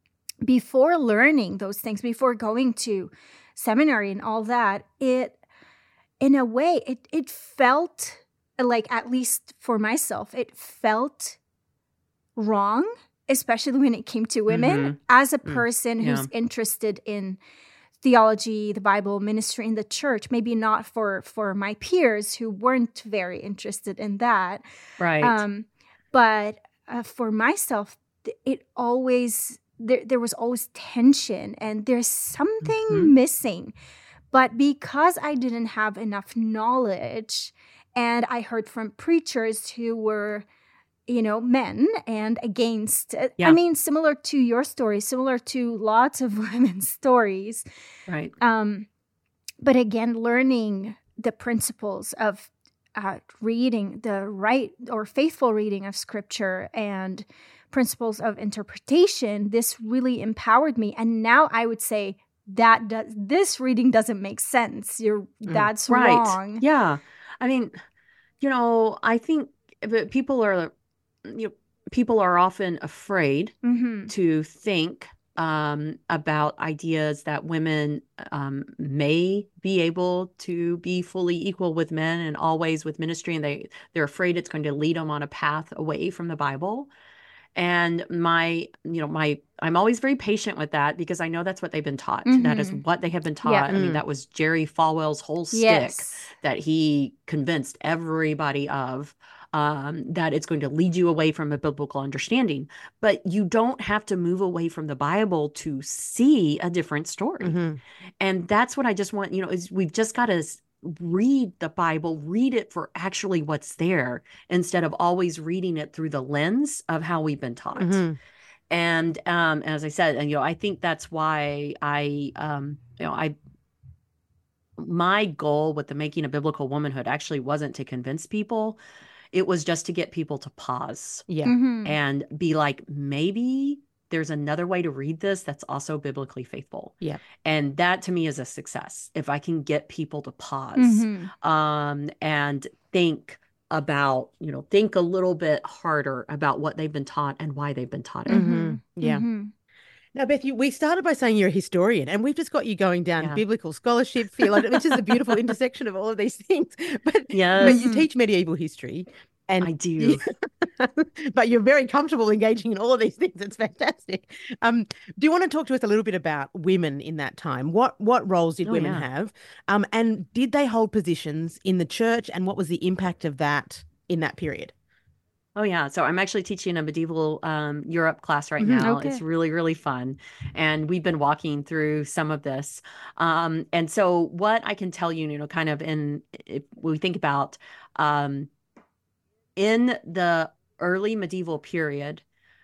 S2: before learning those things, before going to seminary and all that, it, in a way, it it felt like, at least for myself, it felt wrong, especially when it came to women.
S4: Mhm.
S2: As a
S3: Mm.
S2: person who's
S4: Yeah.
S2: interested in theology, the Bible, ministry in the church, maybe not for for my peers who weren't very interested in that.
S4: right.
S2: Um, but uh, for myself, th- it always there there was always tension, and there's something
S4: Mhm.
S2: missing. But because I didn't have enough knowledge, and I heard from preachers who were, you know, men and against, uh,
S4: Yeah.
S2: I mean, similar to your story, similar to lots of women's stories.
S4: right.
S2: Um, but again, learning the principles of uh, reading the right or faithful reading of scripture and principles of interpretation, this really empowered me. And now I would say that does this reading doesn't make sense. You're that's
S4: Right.
S2: wrong.
S4: Yeah. I mean, you know, I think that people are, you know, people are often afraid
S2: Mm-hmm.
S4: to think um, about ideas that women um, may be able to be fully equal with men and always with ministry, and they they're afraid it's going to lead them on a path away from the Bible. And my, you know, my, I'm always very patient with that because I know that's what they've been taught. That is
S2: Mm-hmm.
S4: what they have been
S2: Yeah.
S4: taught. I mean,
S3: Mm.
S4: that was Jerry Falwell's whole stick
S2: Yes.
S4: that he convinced everybody of, um, that it's going to lead you away from a biblical understanding. But you don't have to move away from the Bible to see a different story.
S3: Mhm.
S4: And that's what I just want, you know, is we've just got to read the Bible, read it for actually what's there instead of always reading it through the lens of how we've been taught.
S3: Mhm.
S4: And um, as I said, and you know, I think that's why I, um, you know, I, my goal with the Making a Biblical Womanhood actually wasn't to convince people. It was just to get people to pause
S3: Yeah.
S2: Mm-hmm.
S4: and be like, maybe there's another way to read this that's also biblically faithful.
S3: Yeah.
S4: And that to me is a success. If I can get people to pause
S2: Mm-hmm.
S4: um, and think about, you know, think a little bit harder about what they've been taught and why they've been taught it.
S2: Mm-hmm.
S3: Yeah.
S2: Mm-hmm.
S3: Now, Beth, you, we started by saying you're a historian, and we've just got you going down
S4: Yeah.
S3: biblical scholarship, theology, which is a beautiful intersection of all of these things. But, but
S4: Yes,
S3: you teach medieval history, and
S4: I do.
S3: you- but you're very comfortable engaging in all of these things. It's fantastic. Um, do you want to talk to us a little bit about women in that time? What what roles did
S4: Oh,
S3: women
S4: yeah.
S3: have? Um, and did they hold positions in the church? And what was the impact of that in that period?
S4: Oh yeah, so I'm actually teaching a medieval um, Europe class right
S3: Mhm.
S4: now.
S2: Okay.
S4: It's really, really fun, and we've been walking through some of this. Um, and so, what I can tell you, you know, kind of in if we think about um, in the early medieval period,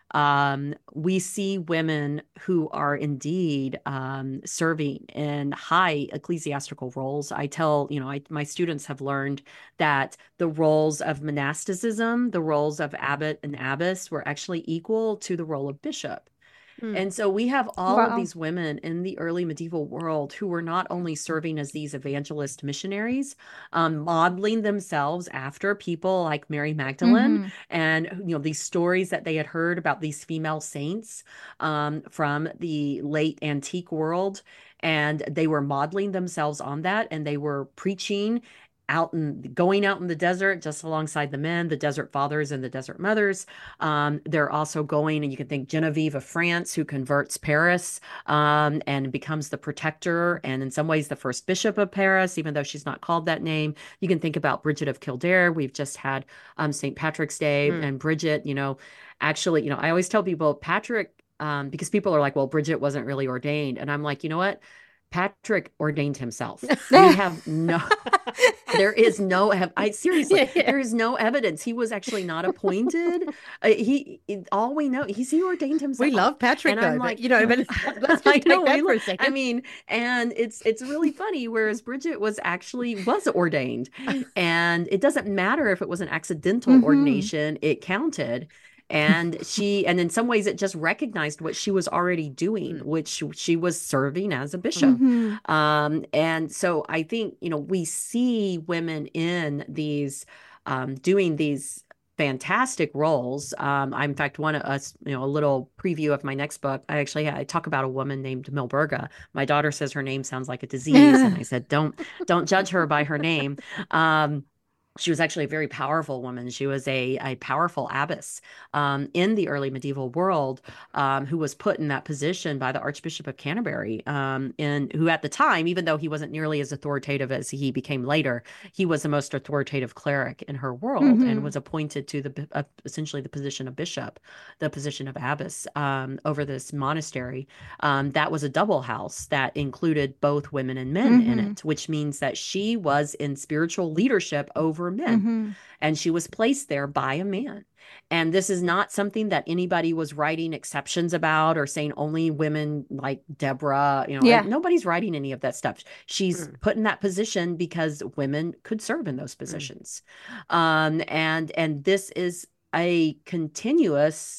S4: um, we see women who are indeed um, serving in high ecclesiastical roles. I tell, you know, I, my students have learned that the roles of monasticism, the roles of abbot and abbess were actually equal to the role of bishop.
S3: Mm.
S4: And so we have all of
S2: Wow.
S4: these women in the early medieval world who were not only serving as these evangelist missionaries, um, modeling themselves after people like Mary Magdalene,
S2: Mm-hmm.
S4: and you know these stories that they had heard about these female saints um, from the late antique world, and they were modeling themselves on that, and they were preaching out and going out in the desert just alongside the men, the desert fathers and the desert mothers. Um, they're also going, and you can think Genevieve of France, who converts Paris um, and becomes the protector and in some ways the first bishop of Paris, even though she's not called that name. You can think about Bridget of Kildare. We've just had um, Saint Patrick's Day
S3: Mm.
S4: and Bridget, you know, actually, you know, I always tell people Patrick, um, because people are like, well, Bridget wasn't really ordained. And I'm like, you know what? Patrick ordained himself. We have no, there is no, ev- I seriously,
S3: Yeah, yeah.
S4: there is no evidence. He was actually not appointed. Uh, he, it- all we know, he's he ordained himself.
S3: We love Patrick,
S4: And
S3: though.
S4: I'm
S3: but,
S4: like,
S3: you know, but let's just
S4: I
S3: take
S4: know,
S3: that
S4: we
S3: for a
S4: lo-
S3: second.
S4: I mean, and it's it's really funny. Whereas Bridget was actually was ordained, and it doesn't matter if it was an accidental
S2: Mhm.
S4: ordination; it counted. And she, and in some ways, it just recognized what she was already doing,
S3: Mm.
S4: which she was serving as a bishop.
S2: Mhm.
S4: Um, and so I think, you know, we see women in these, um, doing these fantastic roles. Um, I, in fact, one of us, you know, a little preview of my next book, I actually, I talk about a woman named Milberga. My daughter says her name sounds like a disease. And I said, don't, don't judge her by her name. Um, she was actually a very powerful woman. She was a, a powerful abbess um, in the early medieval world, um, who was put in that position by the Archbishop of Canterbury, um, and who at the time, even though he wasn't nearly as authoritative as he became later, he was the most authoritative cleric in her world
S2: Mhm.
S4: and was appointed to the uh, essentially the position of bishop, the position of abbess um, over this monastery. Um, that was a double house that included both women and men in
S2: Mhm.
S4: it, which means that she was in spiritual leadership over men,
S2: Mhm.
S4: and she was placed there by a man. And this is not something that anybody was writing exceptions about or saying only women like Deborah, you know,
S2: Yeah.
S4: nobody's writing any of that stuff. She's
S3: Mm.
S4: put in that position because women could serve in those positions. Um, and and this is a continuous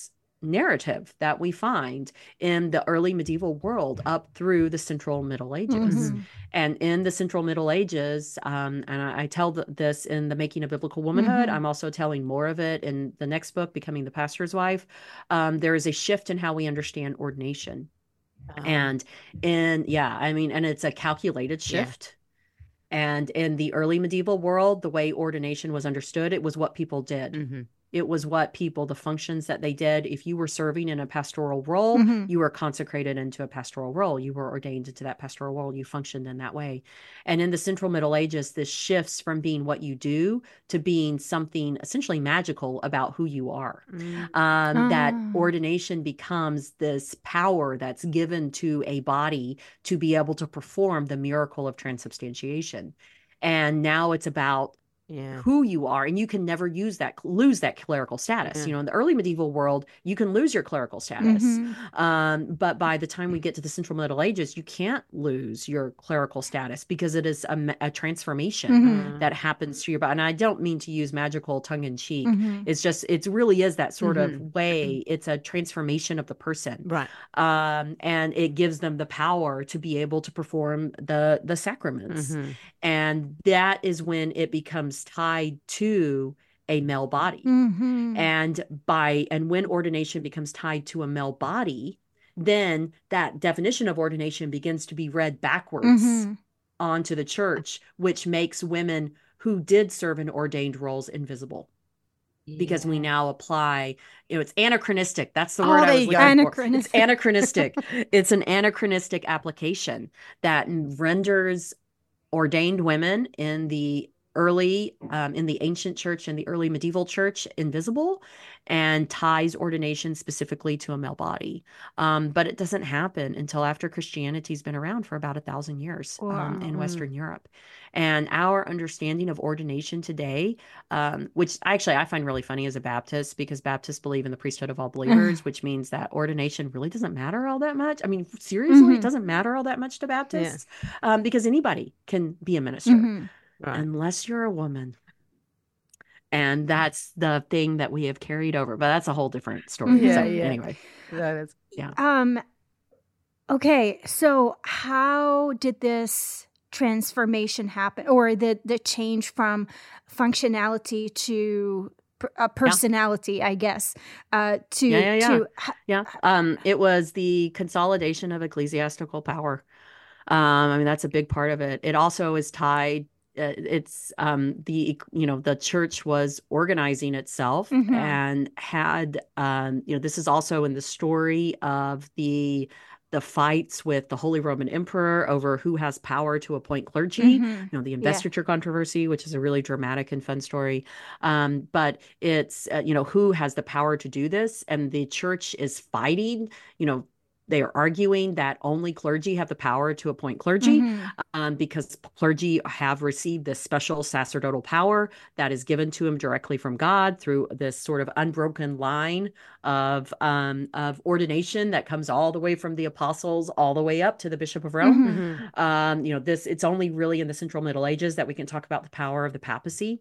S4: narrative that we find in the early medieval world up through the Central Middle Ages.
S2: Mm-hmm.
S4: And in the Central Middle Ages, um, and I, I tell th- this in The Making of Biblical Womanhood,
S2: Mm-hmm.
S4: I'm also telling more of it in the next book, Becoming the Pastor's Wife. Um, there is a shift in how we understand ordination.
S3: Um,
S4: And in, yeah, I mean, and it's a calculated shift. Yeah. And in the early medieval world, the way ordination was understood, it was what people did.
S3: Mm-hmm.
S4: It was what people, the functions that they did. If you were serving in a pastoral role,
S2: Mm-hmm.
S4: you were consecrated into a pastoral role. You were ordained into that pastoral role. You functioned in that way. And in the Central Middle Ages, this shifts from being what you do to being something essentially magical about who you are.
S3: Mm-hmm.
S4: Um,
S2: Ah.
S4: That ordination becomes this power that's given to a body to be able to perform the miracle of transubstantiation. And now it's about
S3: Yeah.
S4: who you are, and you can never use that lose that clerical status.
S3: Yeah.
S4: You know, in the early medieval world, you can lose your clerical status.
S2: Mm-hmm.
S4: Um, but by the time we get to the Central Middle Ages, you can't lose your clerical status because it is a, a transformation
S2: Mm-hmm.
S4: that happens to your body. And I don't mean to use magical tongue in cheek.
S2: Mm-hmm.
S4: It's just, it really is that sort
S3: Mhm.
S4: of way. It's a transformation of the person.
S3: Right.
S4: Um, and it gives them the power to be able to perform the, the sacraments.
S3: Mhm.
S4: And that is when it becomes tied to a male body.
S2: Mm-hmm.
S4: And by and when ordination becomes tied to a male body, then that definition of ordination begins to be read backwards
S2: Mm-hmm.
S4: onto the church, which makes women who did serve in ordained roles invisible. Because we
S3: Yeah.
S4: now apply, you know, it's anachronistic. That's the
S3: Oh,
S4: word
S3: there
S4: I was
S3: you
S4: looking
S3: go.
S4: for.
S2: Anachronistic.
S4: It's anachronistic. It's an anachronistic application that renders ordained women in the early, um, in the ancient church and the early medieval church invisible, and ties ordination specifically to a male body. Um, but it doesn't happen until after Christianity's been around for about a thousand years um,
S2: Wow.
S4: in Western Europe. And our understanding of ordination today, um, which actually I find really funny as a Baptist, because Baptists believe in the priesthood of all believers, which means that ordination really doesn't matter all that much. I mean, seriously,
S2: Mhm.
S4: it doesn't matter all that much to Baptists um, because anybody can be a minister
S2: Mm-hmm.
S3: Right.
S4: unless you're a woman. And that's the thing that we have carried over, but that's a whole different story.
S2: Yeah,
S4: so
S3: yeah.
S4: anyway,
S3: No, that's
S2: Um, okay, so how did this transformation happen, or the the change from functionality to per- a personality, I guess, uh, to
S4: Yeah, yeah, yeah.
S2: to
S4: yeah. Um, it was the consolidation of ecclesiastical power. Um, I mean, that's a big part of it. It also is tied. Uh, it's um, the you know the church was organizing itself
S2: Mhm.
S4: and had um, you know this is also in the story of the the fights with the Holy Roman Emperor over who has power to appoint clergy.
S2: Mhm.
S4: You know, the investiture controversy, which is a really dramatic and fun story. Um, but it's uh, you know who has the power to do this, and the church is fighting. You know. They are arguing that only clergy have the power to appoint clergy
S2: Mhm.
S4: um, because clergy have received this special sacerdotal power that is given to them directly from God through this sort of unbroken line of um, of ordination that comes all the way from the apostles all the way up to the Bishop of Rome.
S2: Mhm.
S3: Mhm.
S4: Um, you know, this it's only really in the Central Middle Ages that we can talk about the power of the papacy.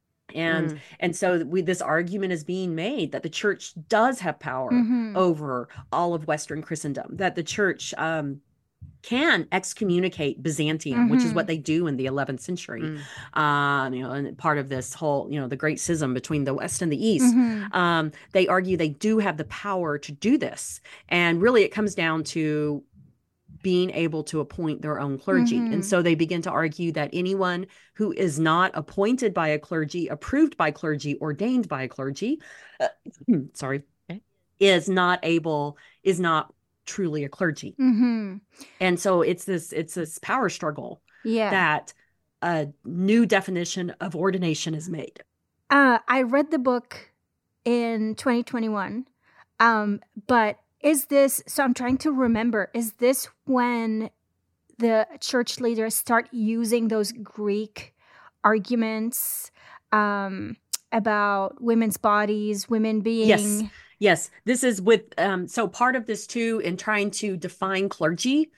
S4: And
S3: Mm.
S4: and so we this argument is being made that the church does have power
S2: Mhm.
S4: over all of Western Christendom, that the church um, can excommunicate Byzantium, which is
S2: Mhm.
S4: what they do in the eleventh century.
S3: Mm.
S4: Um, you know, and part of this whole, you know, the great schism between the West and the East.
S2: Mhm.
S4: Um, they argue they do have the power to do this. And really it comes down to being able to appoint their own clergy.
S2: Mhm.
S4: And so they begin to argue that anyone who is not appointed by a clergy, approved by clergy, ordained by a clergy, uh, sorry,
S3: Okay.
S4: is not able, is not truly a clergy.
S2: Mhm.
S4: And so it's this, it's this power struggle
S2: Yeah.
S4: that a new definition of ordination is made.
S2: Uh, I read the book in twenty twenty-one, um, but is this, so I'm trying to remember, is this when the church leaders start using those Greek arguments um, about women's bodies, women being...
S4: Yes. Yes. This is with, um, so part of this too, in trying to define clergy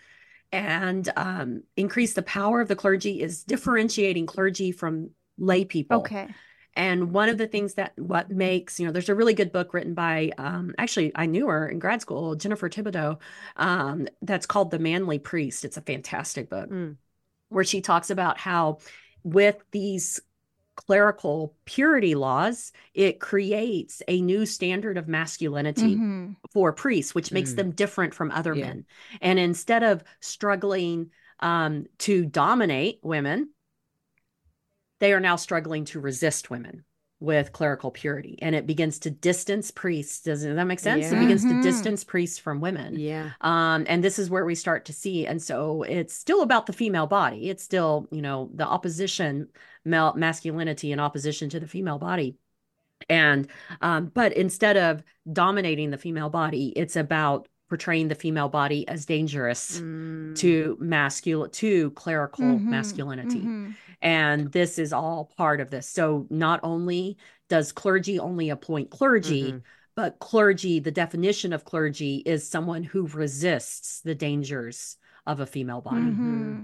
S4: and um, increase the power of the clergy, is differentiating clergy from lay people.
S2: Okay.
S4: And one of the things that what makes, you know, there's a really good book written by, um, actually, I knew her in grad school, Jennifer Thibodeau, um, that's called The Manly Priest. It's a fantastic book
S3: Mm.
S4: where she talks about how with these clerical purity laws, it creates a new standard of masculinity
S2: Mm-hmm.
S4: for priests, which makes
S3: Mm.
S4: them different from other
S3: Yeah.
S4: men. And instead of struggling um, to dominate women, they are now struggling to resist women with clerical purity. And it begins to distance priests. Does that make sense?
S3: Yeah.
S4: It begins
S2: Mhm.
S4: to distance priests from women.
S3: Yeah.
S4: Um, and this is where we start to see. And so it's still about the female body. It's still, you know, the opposition, male masculinity in opposition to the female body. And, um, but instead of dominating the female body, it's about portraying the female body as dangerous
S3: Mm.
S4: to masculine, to clerical
S2: Mhm.
S4: masculinity.
S2: Mhm.
S4: And this is all part of this. So not only does clergy only appoint clergy,
S3: Mhm.
S4: but clergy, the definition of clergy is someone who resists the dangers of a female body.
S2: Mhm.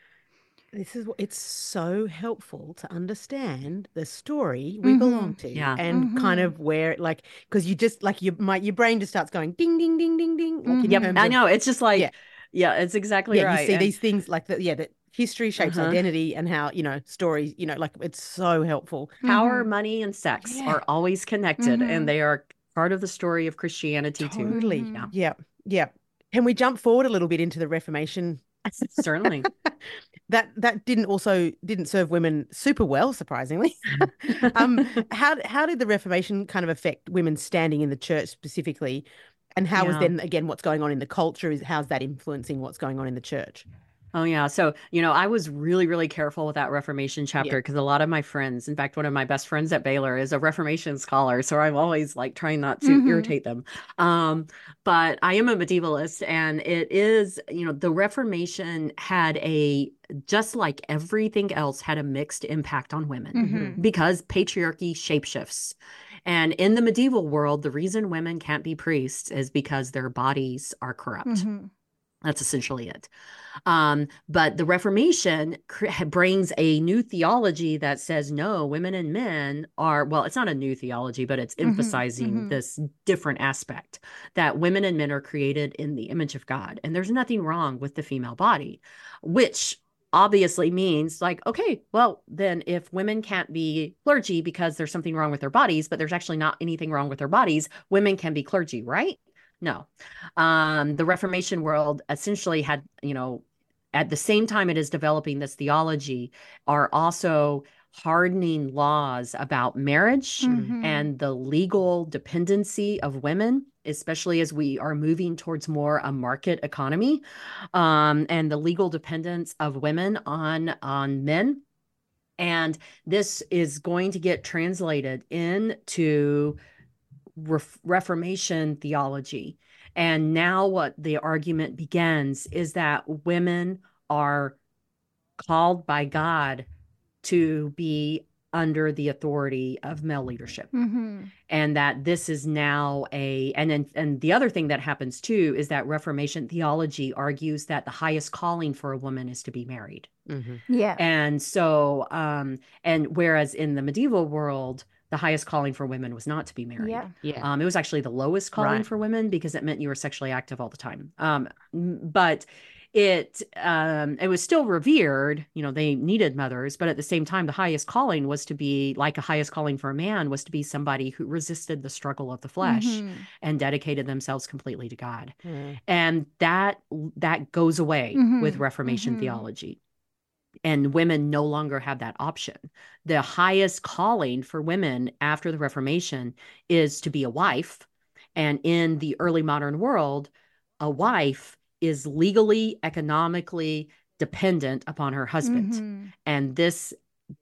S3: This is what it's so helpful to understand the story we
S2: Mhm.
S3: belong to
S4: Yeah.
S3: and kind
S2: Mhm.
S3: of where like because you just like your my your brain just starts going ding ding ding ding ding like in
S4: Yep.
S3: terms
S4: I
S3: of
S4: know. It's just like,
S3: yeah
S4: yeah, it's exactly
S3: yeah you
S4: right.
S3: see
S4: And
S3: these things like that yeah that history shapes
S4: uh-huh.
S3: identity and how you know stories you know like it's so helpful.
S4: Power,
S2: Mhm.
S4: money, and sex
S3: Yeah.
S4: are always connected,
S2: Mhm.
S4: and they are part of the story of Christianity too.
S3: Totally.
S2: Mhm.
S3: Yeah. Yeah. Can we jump forward a little bit into the Reformation?
S4: Certainly.
S3: that that didn't also didn't serve women super well, surprisingly. um, how how did the Reformation kind of affect women's standing in the church specifically, and how was
S4: Yeah.
S3: then again what's going on in the culture? Is how's that influencing what's going on in the church?
S4: Oh, yeah. So, you know, I was really, really careful with that Reformation chapter
S3: Yeah.
S4: because a lot of my friends, in fact, one of my best friends at Baylor is a Reformation scholar. So I'm always like trying not to
S2: Mhm.
S4: irritate them. Um, but I am a medievalist, and it is, you know, the Reformation had a, just like everything else, had a mixed impact on women
S2: Mhm.
S4: because patriarchy shapeshifts. And in the medieval world, the reason women can't be priests is because their bodies are corrupt.
S2: Mhm.
S4: That's essentially it. Um, but the Reformation cr- brings a new theology that says, no, women and men are, well, it's not a new theology, but it's
S2: Mhm.
S4: emphasizing
S2: Mhm.
S4: this different aspect that women and men are created in the image of God. And there's nothing wrong with the female body, which obviously means like, okay, well, then if women can't be clergy because there's something wrong with their bodies, but there's actually not anything wrong with their bodies, women can be clergy, right? No. Um, the Reformation world essentially had, you know, at the same time it is developing this theology, are also hardening laws about marriage
S2: Mhm.
S4: and the legal dependency of women, especially as we are moving towards more a market economy, um, and the legal dependence of women on on men. And this is going to get translated into Ref- Reformation theology. And now what the argument begins is that women are called by God to be under the authority of male leadership.
S2: Mhm.
S4: And that this is now a, and then, and the other thing that happens too is that Reformation theology argues that the highest calling for a woman is to be married.
S3: Mm-hmm.
S2: Yeah.
S4: And so, um, and whereas in the medieval world, the highest calling for women was not to be married.
S2: Yeah.
S3: Yeah.
S4: Um, it was actually the lowest calling
S3: Right.
S4: for women because it meant you were sexually active all the time. Um, m- but it um, it was still revered. You know, they needed mothers, but at the same time, the highest calling was to be like a highest calling for a man was to be somebody who resisted the struggle of the flesh
S2: Mhm.
S4: and dedicated themselves completely to God.
S3: Mm.
S4: And that that goes away
S2: Mhm.
S4: with Reformation
S2: Mhm.
S4: theology. And women no longer have that option. The highest calling for women after the Reformation is to be a wife. And in the early modern world, a wife is legally, economically dependent upon her husband.
S2: Mhm.
S4: And this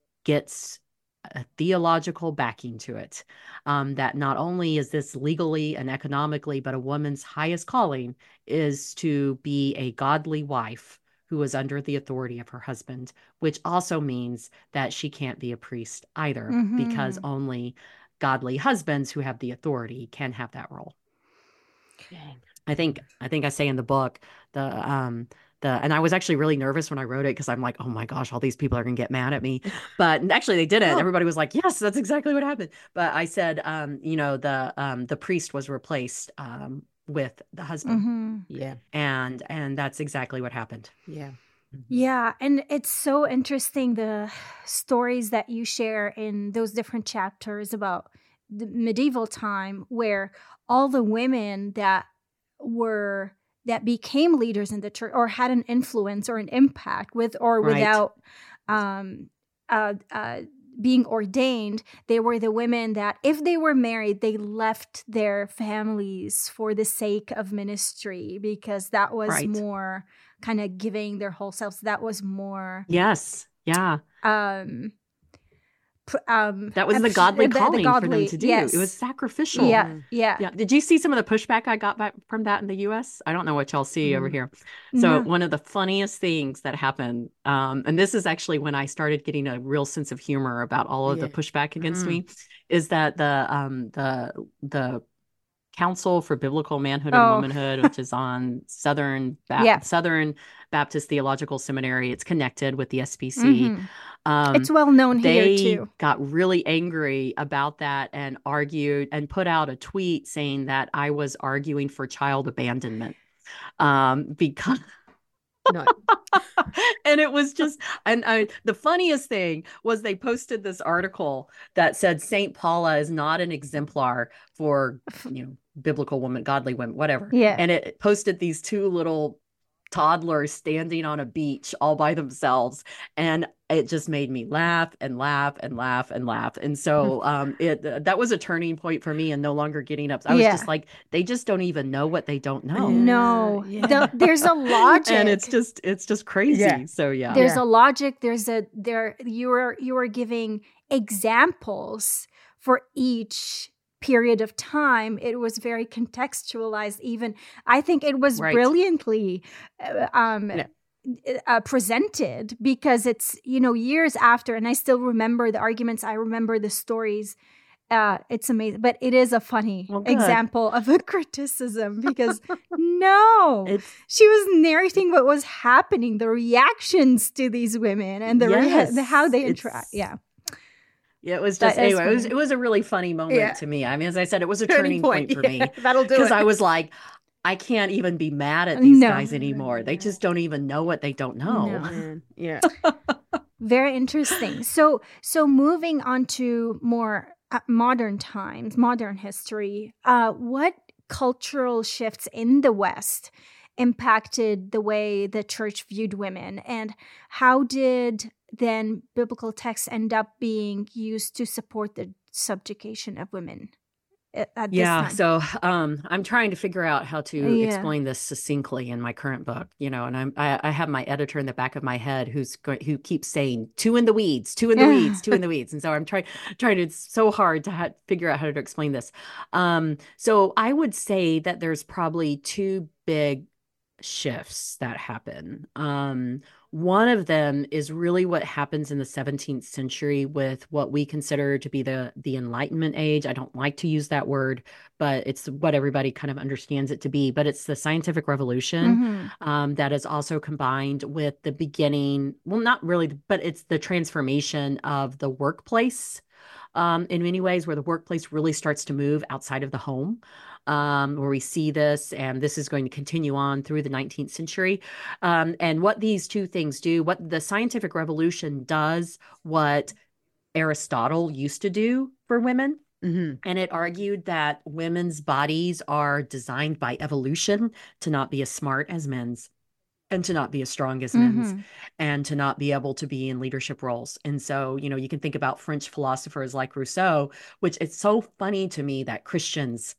S4: gets a theological backing to it. Um, that not only is this legally and economically, but a woman's highest calling is to be a godly wife who is under the authority of her husband, which also means that she can't be a priest either,
S2: Mhm.
S4: because only godly husbands who have the authority can have that role.
S3: Dang.
S4: I think I think I say in the book the um the, and I was actually really nervous when I wrote it because I'm like, oh my gosh, all these people are going to get mad at me. But actually they didn't.
S3: Oh.
S4: Everybody was like, yes, that's exactly what happened. But I said, um, you know, the, um, the priest was replaced, um, with the husband.
S2: Mm-hmm.
S3: Yeah.
S4: And, and that's exactly what happened.
S3: Yeah.
S2: Yeah, and it's so interesting the stories that you share in those different chapters about the medieval time, where all the women that were that became leaders in the church or had an influence or an impact with or
S4: Right.
S2: without um, uh, uh, being ordained, they were the women that, if they were married, they left their families for the sake of ministry, because that was
S4: Right.
S2: more kind of giving their whole selves. That was more
S4: Yes. Yeah.
S2: um, pr- um,
S4: That was the
S2: abs-
S4: godly
S2: the- the
S4: calling for
S2: godly-
S4: them to do.
S2: yes.
S4: It was sacrificial.
S2: Yeah,
S3: Mm.
S2: yeah.
S4: Yeah. Did you see some of the pushback I got back from that in the U S? I don't know what y'all see over
S3: Mm.
S4: here. So
S2: No.
S4: one of the funniest things that happened, um, and this is actually when I started getting a real sense of humor about all of the
S3: Yeah.
S4: pushback against
S3: Mm.
S4: me, is that the um, the the Council for Biblical Manhood and
S2: Oh.
S4: Womanhood, which is on Southern ba-
S2: Yeah.
S4: Southern Baptist Theological Seminary. It's connected with the S B C.
S2: Mhm.
S4: Um,
S2: It's well known here
S4: they
S2: too.
S4: got really angry about that and argued and put out a tweet saying that I was arguing for child abandonment, um, because
S3: No.
S4: and it was just, and I, the funniest thing was they posted this article that said Saint Paula is not an exemplar for, you know, biblical women, godly women, whatever.
S2: Yeah.
S4: And it posted these two little toddlers standing on a beach all by themselves, and it just made me laugh and laugh and laugh and laugh. And so um it that was a turning point for me, and no longer getting up. I was
S2: Yeah.
S4: just like, they just don't even know what they don't know.
S2: No,
S3: Yeah.
S2: The- there's a logic.
S4: And it's just it's just crazy.
S3: Yeah.
S4: So yeah.
S2: There's
S3: Yeah.
S2: a logic. There's a there. You are you are giving examples for each period of time. It was very contextualized. Even I think it was
S4: Right.
S2: brilliantly uh, um,
S3: Yeah.
S2: uh, presented, because it's, you know, years after, and I still remember the arguments. I remember the stories. Uh, it's amazing, but it is a funny
S4: Well, good.
S2: example of a criticism, because no,
S4: It's
S2: she was narrating what was happening, the reactions to these women, and the, rea-
S4: Yes,
S2: the how they
S4: it's-
S2: interact. Yeah,
S4: yeah, it was
S2: That
S4: just
S2: is
S4: anyway, it was
S2: funny.
S4: it was a really funny moment
S3: Yeah.
S4: to me. I mean, as I said, it was a turning, point, for
S3: Yeah,
S4: me,
S3: That'll do
S4: because
S3: it.
S4: I was like, I can't even be mad at these
S2: No.
S4: guys anymore. They just don't even know what they don't know.
S2: No.
S3: Man, yeah.
S2: very interesting. So, so moving on to more uh, modern times, modern history. Uh, what cultural shifts in the West impacted the way the church viewed women, and how did then biblical texts end up being used to support the subjugation of women at, at
S4: Yeah,
S2: this time?
S4: so um, I'm trying to figure out how to
S2: Yeah.
S4: explain this succinctly in my current book, you know, and I'm I, I have my editor in the back of my head who's go- who keeps saying two in the weeds, two in the weeds, two in the weeds, and so I'm trying trying to. It's so hard to ha- figure out how to explain this. Um, so I would say that there's probably two big shifts that happen. Um, one of them is really what happens in the seventeenth century with what we consider to be the the Enlightenment age. I don't like to use that word, but it's what everybody kind of understands it to be. But it's the scientific revolution
S2: Mhm.
S4: um, that is also combined with the beginning. Well, not really, but it's the transformation of the workplace. Um, in many ways, where the workplace really starts to move outside of the home, um, where we see this, and this is going to continue on through the nineteenth century. Um, and what these two things do, what the scientific revolution does, what Aristotle used to do for women.
S3: Mhm.
S4: And it argued that women's bodies are designed by evolution to not be as smart as men's, and to not be as strong as men's,
S2: Mhm.
S4: and to not be able to be in leadership roles. And so, you know, you can think about French philosophers like Rousseau, which it's so funny to me that Christians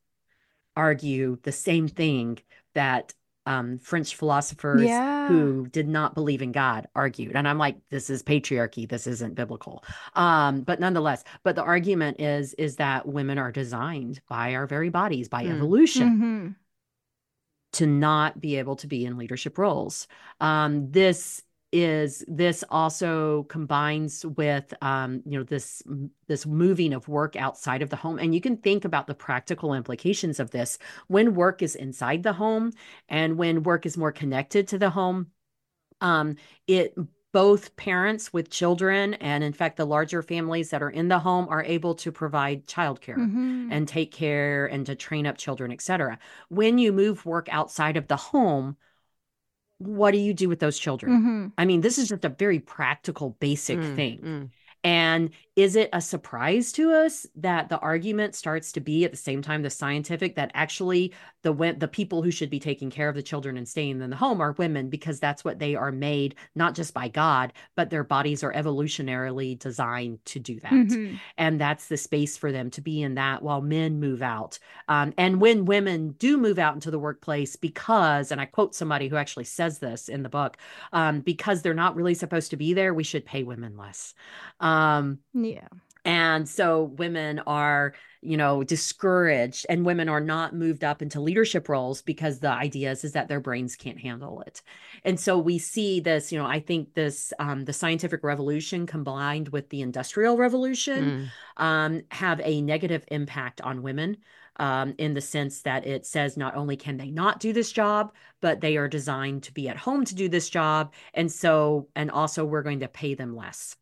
S4: argue the same thing that um, French philosophers
S2: Yeah.
S4: who did not believe in God argued. And I'm like, this is patriarchy. This isn't biblical. Um, but nonetheless, but the argument is, is that women are designed by our very bodies, by
S3: Mm.
S4: evolution,
S2: Mhm.
S4: to not be able to be in leadership roles. Um, this is this also combines with um, you know this this moving of work outside of the home, and you can think about the practical implications of this when work is inside the home and when work is more connected to the home. Um, it both parents with children and, in fact, the larger families that are in the home are able to provide childcare
S2: Mm-hmm.
S4: and take care and to train up children, et cetera. When you move work outside of the home, what do you do with those children?
S2: Mm-hmm.
S4: I mean, this is just a very practical, basic
S3: Mm,
S4: thing.
S3: mm.
S4: And is it a surprise to us that the argument starts to be at the same time the scientific that actually the the people who should be taking care of the children and staying in the home are women, because that's what they are made, not just by God, but their bodies are evolutionarily designed to do that.
S2: Mm-hmm.
S4: And that's the space for them to be in that while men move out. Um, and when women do move out into the workplace, because, and I quote somebody who actually says this in the book, um, because they're not really supposed to be there, we should pay women less. Um,
S2: Yeah.
S4: and so women are, you know, discouraged, and women are not moved up into leadership roles because the idea is, is that their brains can't handle it. And so we see this, you know, I think this, um, the scientific revolution combined with the industrial revolution
S3: Mm.
S4: um, have a negative impact on women. Um, in the sense that it says not only can they not do this job, but they are designed to be at home to do this job. And so, and also we're going to pay them less.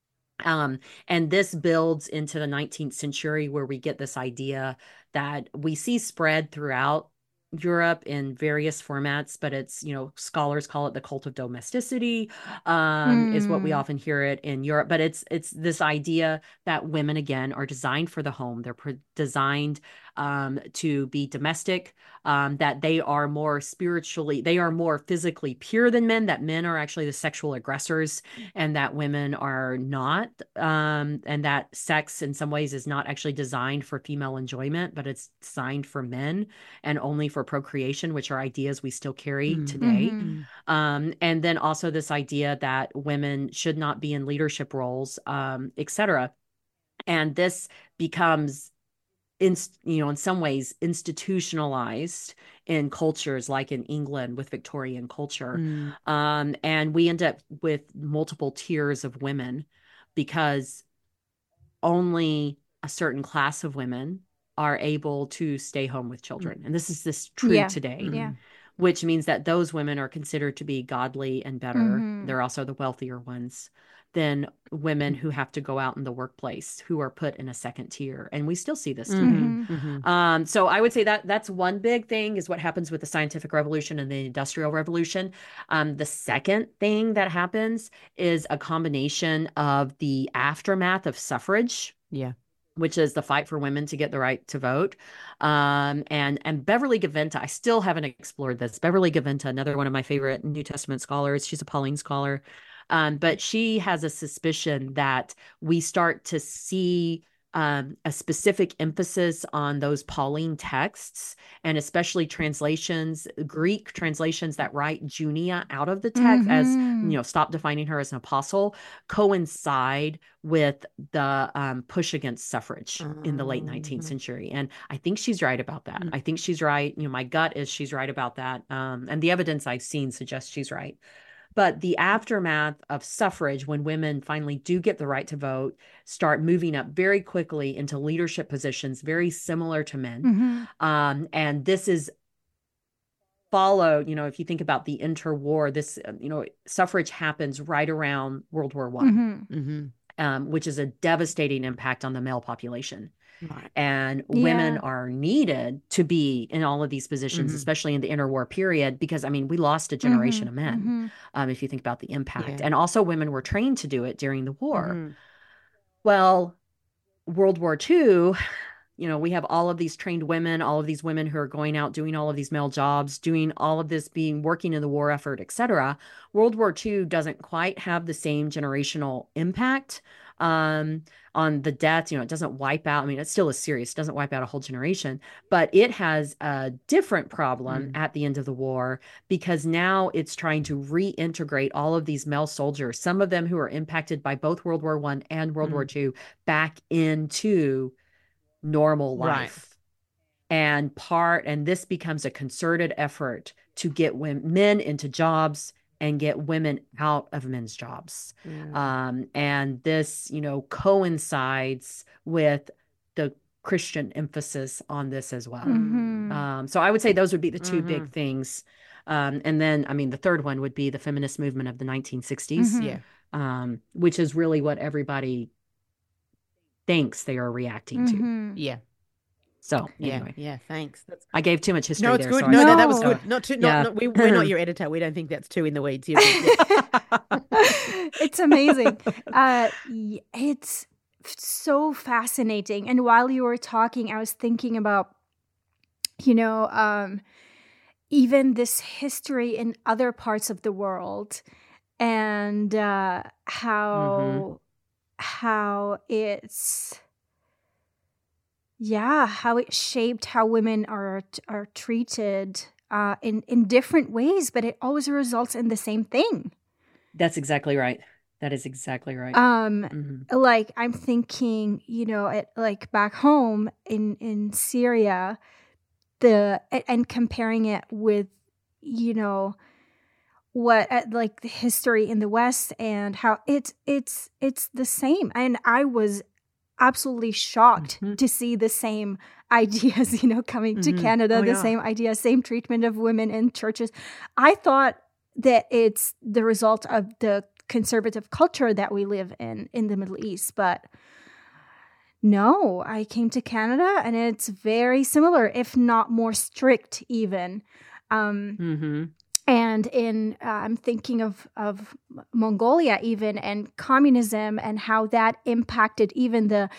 S4: Um, and this builds into the nineteenth century, where we get this idea that we see spread throughout Europe in various formats, but it's, you know, scholars call it the cult of domesticity, um, mm. is what we often hear it in Europe. But it's it's this idea that women, again, are designed for the home. They're pre- designed um, to be domestic, um, that they are more spiritually, they are more physically pure than men, that men are actually the sexual aggressors and that women are not, um, and that sex in some ways is not actually designed for female enjoyment, but it's designed for men and only for procreation, which are ideas we still carry mm-hmm. today. Mm-hmm. Um, and then also this idea that women should not be in leadership roles, um, et cetera. And this becomes, in, you know, in some ways institutionalized in cultures like in England with Victorian culture. Mm. Um, and we end up with multiple tiers of women because only a certain class of women are able to stay home with children. And this is this true
S2: yeah.
S4: today,
S2: yeah.
S4: which means that those women are considered to be godly and better. Mm-hmm. They're also the wealthier ones than women who have to go out in the workplace, who are put in a second tier. And we still see this today. Mm-hmm. Mm-hmm. Um, so I would say that that's one big thing, is what happens with the scientific revolution and the industrial revolution. Um, the second thing that happens is a combination of the aftermath of suffrage.
S3: Yeah.
S4: Which is the fight for women to get the right to vote. Um, and, and Beverly Gaventa, I still haven't explored this. Beverly Gaventa, another one of my favorite New Testament scholars. She's a Pauline scholar. Um, but she has a suspicion that we start to see um, a specific emphasis on those Pauline texts, and especially translations, Greek translations that write Junia out of the text mm-hmm. as, you know, stop defining her as an apostle, coincide with the um, push against suffrage mm-hmm. in the late nineteenth century. And I think she's right about that. Mm-hmm. I think she's right. You know, my gut is she's right about that. Um, and the evidence I've seen suggests she's right. But the aftermath of suffrage, when women finally do get the right to vote, start moving up very quickly into leadership positions, very similar to men. Mm-hmm. Um, and this is followed, you know, if you think about the interwar, this, you know, suffrage happens right around World War One, mm-hmm. Mm-hmm. um, which is a devastating impact on the male population. Right. And yeah. women are needed to be in all of these positions, mm-hmm. especially in the interwar period, because, I mean, we lost a generation mm-hmm. of men, mm-hmm. um, if you think about the impact. Yeah. And also women were trained to do it during the war. Mm-hmm. Well, World War Two, you know, we have all of these trained women, all of these women who are going out, doing all of these male jobs, doing all of this, being working in the war effort, et cetera. World War Two doesn't quite have the same generational impact um, on the death. You know, it doesn't wipe out. I mean, it still is serious. It doesn't wipe out a whole generation, but it has a different problem mm. at the end of the war, because now it's trying to reintegrate all of these male soldiers, some of them who are impacted by both World War One and World mm. War Two, back into normal life. Right. And part, and this becomes a concerted effort to get women, men into jobs and get women out of men's jobs. Mm. Um, and this, you know, coincides with the Christian emphasis on this as well. Mm-hmm. Um, so I would say those would be the two mm-hmm. big things Um, and then, I mean, the third one would be the feminist movement of the nineteen sixties,
S2: Mhm.
S3: Yeah.
S4: um, which is really what everybody thinks they are reacting to.
S2: Mhm.
S3: Yeah.
S4: So
S3: Yeah.
S4: anyway,
S3: Yeah. Thanks. That's
S4: I gave too much history
S3: no, it's
S4: there.
S3: good.
S4: So
S3: No,
S4: I-
S3: no, that was
S2: No.
S3: good. Not too.
S4: Yeah.
S3: Not. not we, we're not your editor. We don't think that's too in the weeds. You're good. Yeah.
S2: It's amazing. Uh, y- it's f- so fascinating. And while you were talking, I was thinking about, you know, um, even this history in other parts of the world, and uh, how how it's yeah how it shaped how women are are treated uh, in in different ways, but it always results in the same thing.
S4: That's exactly right. That is exactly right.
S2: Um,
S4: Mhm.
S2: like I'm thinking, you know, at, like back home in in Syria, the a- and comparing it with, you know, what uh, like the history in the West and how it's it's it's the same. And I was absolutely shocked
S4: Mhm.
S2: to see the same ideas, you know, coming to
S4: Mhm.
S2: Canada,
S4: Oh,
S2: the
S4: yeah.
S2: same idea, same treatment of women in churches. I thought that it's the result of the conservative culture that we live in in the Middle East, but no, I came to Canada and it's very similar, if not more strict even. Um,
S4: Mhm.
S2: and in uh, I'm thinking of of Mongolia even, and communism, and how that impacted even the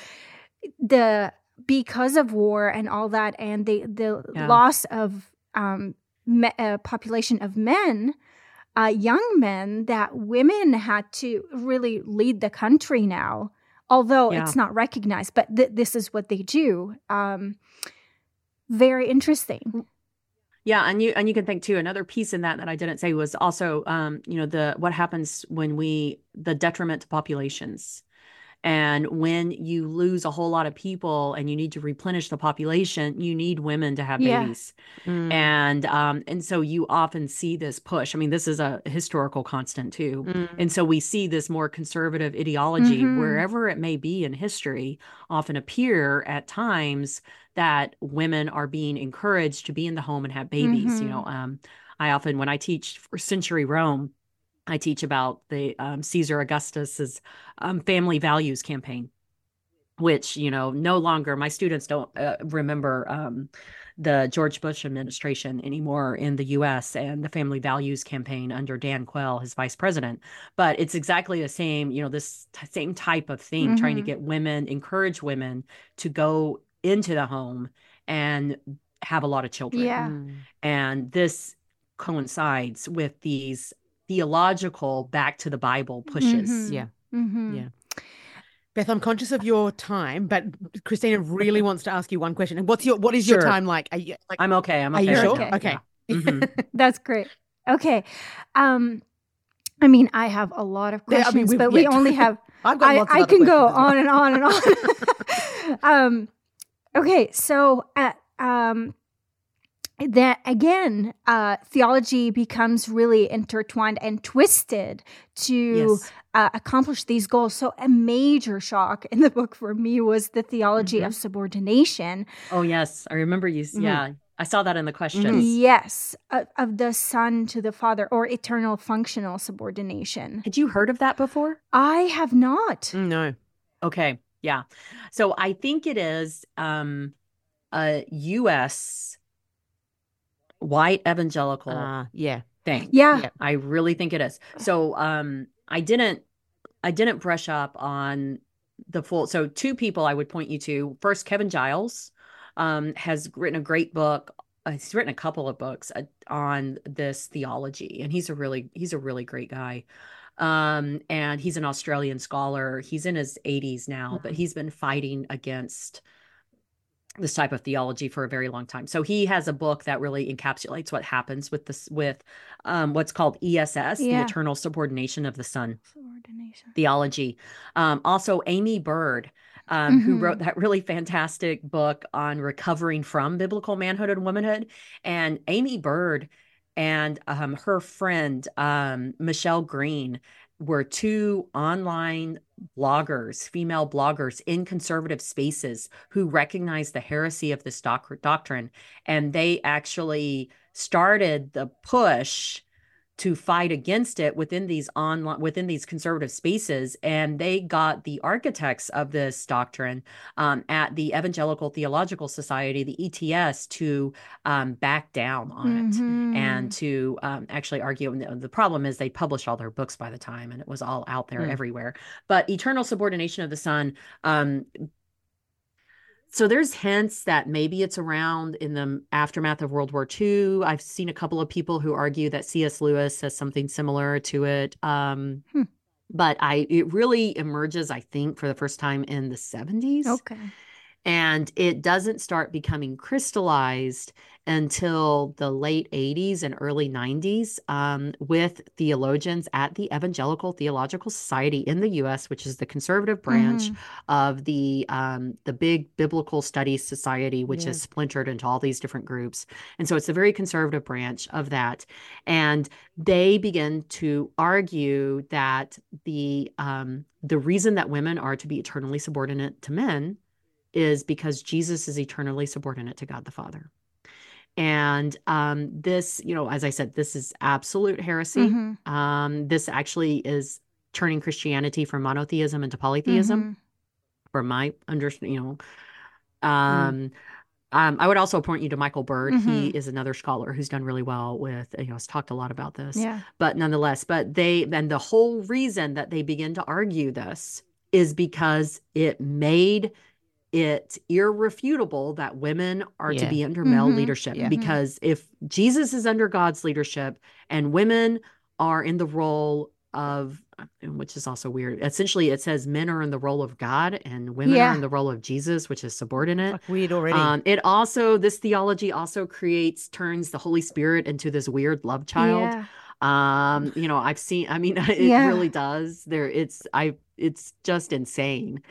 S2: the because of war and all that, and the the
S4: Yeah.
S2: loss of um me, uh, population of men, uh, young men, that women had to really lead the country now, although
S4: Yeah.
S2: it's not recognized, but th- this is what they do. Um, very interesting.
S4: Yeah, and you and you can think too. Another piece in that that I didn't say was also, um, you know, the what happens when we the detriment to populations, and when you lose a whole lot of people and you need to replenish the population, you need women to have
S2: Yeah.
S4: babies,
S3: Mm.
S4: and um, and so you often see this push. I mean, this is a historical constant too,
S3: Mm.
S4: and so we see this more conservative ideology
S2: Mhm.
S4: wherever it may be in history, often appear at times that women are being encouraged to be in the home and have babies. You
S2: Mhm.
S4: know, um, I often, when I teach for Century Rome, I teach about the um, Caesar Augustus's um, family values campaign, which, you know, no longer my students don't uh, remember um, the George Bush administration anymore in the U S and the family values campaign under Dan Quayle, his vice president. But it's exactly the same, you know, this t- same type of thing, trying to
S2: Mhm.
S4: get women, encourage women to go into the home and have a lot of children.
S2: Yeah.
S3: Mm.
S4: And this coincides with these theological back to the Bible pushes.
S2: Mhm.
S3: Yeah.
S2: Mhm.
S3: Yeah. Beth, I'm conscious of your time, but Christina really wants to ask you one question. And what's your what is your
S4: Sure.
S3: time like? Are you like
S4: I'm okay. I'm
S3: are
S4: okay.
S3: you
S2: You're
S3: sure?
S4: right now.
S2: okay.
S3: Okay.
S4: Yeah. Mhm.
S2: That's great. Okay. Um, I mean, I have a lot of
S3: Yeah, I mean,
S2: questions,
S3: we've-
S2: but we
S3: yeah.
S2: only have.
S3: I've got
S2: I,
S3: lots of
S2: I
S3: other
S2: can go
S3: questions as well.
S2: on and on and on. um, okay, so uh, um, that again, uh, theology becomes really intertwined and twisted to
S4: Yes.
S2: uh, accomplish these goals. So a major shock in the book for me was the theology of subordination.
S4: Oh, yes. I remember you.
S3: Mhm.
S4: Yeah. I saw that in the questions.
S2: Yes, of, of the son to the father, or eternal functional subordination.
S4: Had you heard of that before?
S2: I have not.
S3: Mm, no.
S4: Okay. Yeah. So I think it is um, a U S white evangelical
S3: Uh, yeah.
S4: thing.
S2: Yeah.
S3: Yeah.
S4: I really think it is. So um, I didn't I didn't brush up on the full. So two people I would point you to. First, Kevin Giles um, has written a great book. Uh, he's written a couple of books uh, on this theology, and he's a really he's a really great guy. Um, and he's an Australian scholar. He's in his eighties now, but
S3: Mhm.
S4: he's been fighting against this type of theology for a very long time. So he has a book that really encapsulates what happens with this with um, what's called E S S, the
S2: Yeah.
S4: eternal subordination of the Son
S2: Subordination.
S4: theology. Um, also, Amy Bird, um, who
S2: Mhm.
S4: wrote that really fantastic book on recovering from biblical manhood and womanhood. And Amy Bird and um, her friend, um, Michelle Green, were two online bloggers, female bloggers in conservative spaces who recognized the heresy of this doc- doctrine. And they actually started the push to fight against it within these online within these conservative spaces, and they got the architects of this doctrine um, at the Evangelical Theological Society, the E T S, to um, back down on
S2: Mm-hmm.
S4: it and to um, actually argue. And the problem is they published all their books by the time, and it was all out there
S3: Mm.
S4: everywhere. But eternal subordination of the Son. Um, So there's hints that maybe it's around in the aftermath of World War Two. I've seen a couple of people who argue that C S Lewis says something similar to it. Um,
S2: Hmm.
S4: But I it really emerges, I think, for the first time in the seventies.
S2: Okay.
S4: And it doesn't start becoming crystallized until the late eighties and early nineties um, with theologians at the Evangelical Theological Society in the U S, which is the conservative branch
S2: Mhm.
S4: of the um, the big Biblical Studies Society, which
S3: Yeah.
S4: is splintered into all these different groups. And so it's a very conservative branch of that. And they begin to argue that the um, the reason that women are to be eternally subordinate to men is because Jesus is eternally subordinate to God the Father. And um, this, you know, as I said, this is absolute heresy.
S2: Mhm.
S4: Um, this actually is turning Christianity from monotheism into polytheism,
S2: Mhm.
S4: for my understanding, you know. Um, um, I would also point you to Michael Bird. He
S2: Mhm.
S4: is another scholar who's done really well with, you know, has talked a lot about this.
S2: Yeah.
S4: But nonetheless, but they, and the whole reason that they begin to argue this is because it made it irrefutable that women are to
S3: Yeah.
S4: be under male
S2: Mhm.
S4: leadership.
S3: Yeah.
S4: Because if Jesus is under God's leadership and women are in the role of, which is also weird, essentially it says men are in the role of God and women
S2: Yeah.
S4: are in the role of Jesus, which is subordinate.
S3: Like weird already.
S4: Um, it also, this theology also creates, turns the Holy Spirit into this weird love child.
S2: Yeah.
S4: Um, you know, I've seen, I mean, it
S2: Yeah.
S4: really does. There, it's, I, it's just insane.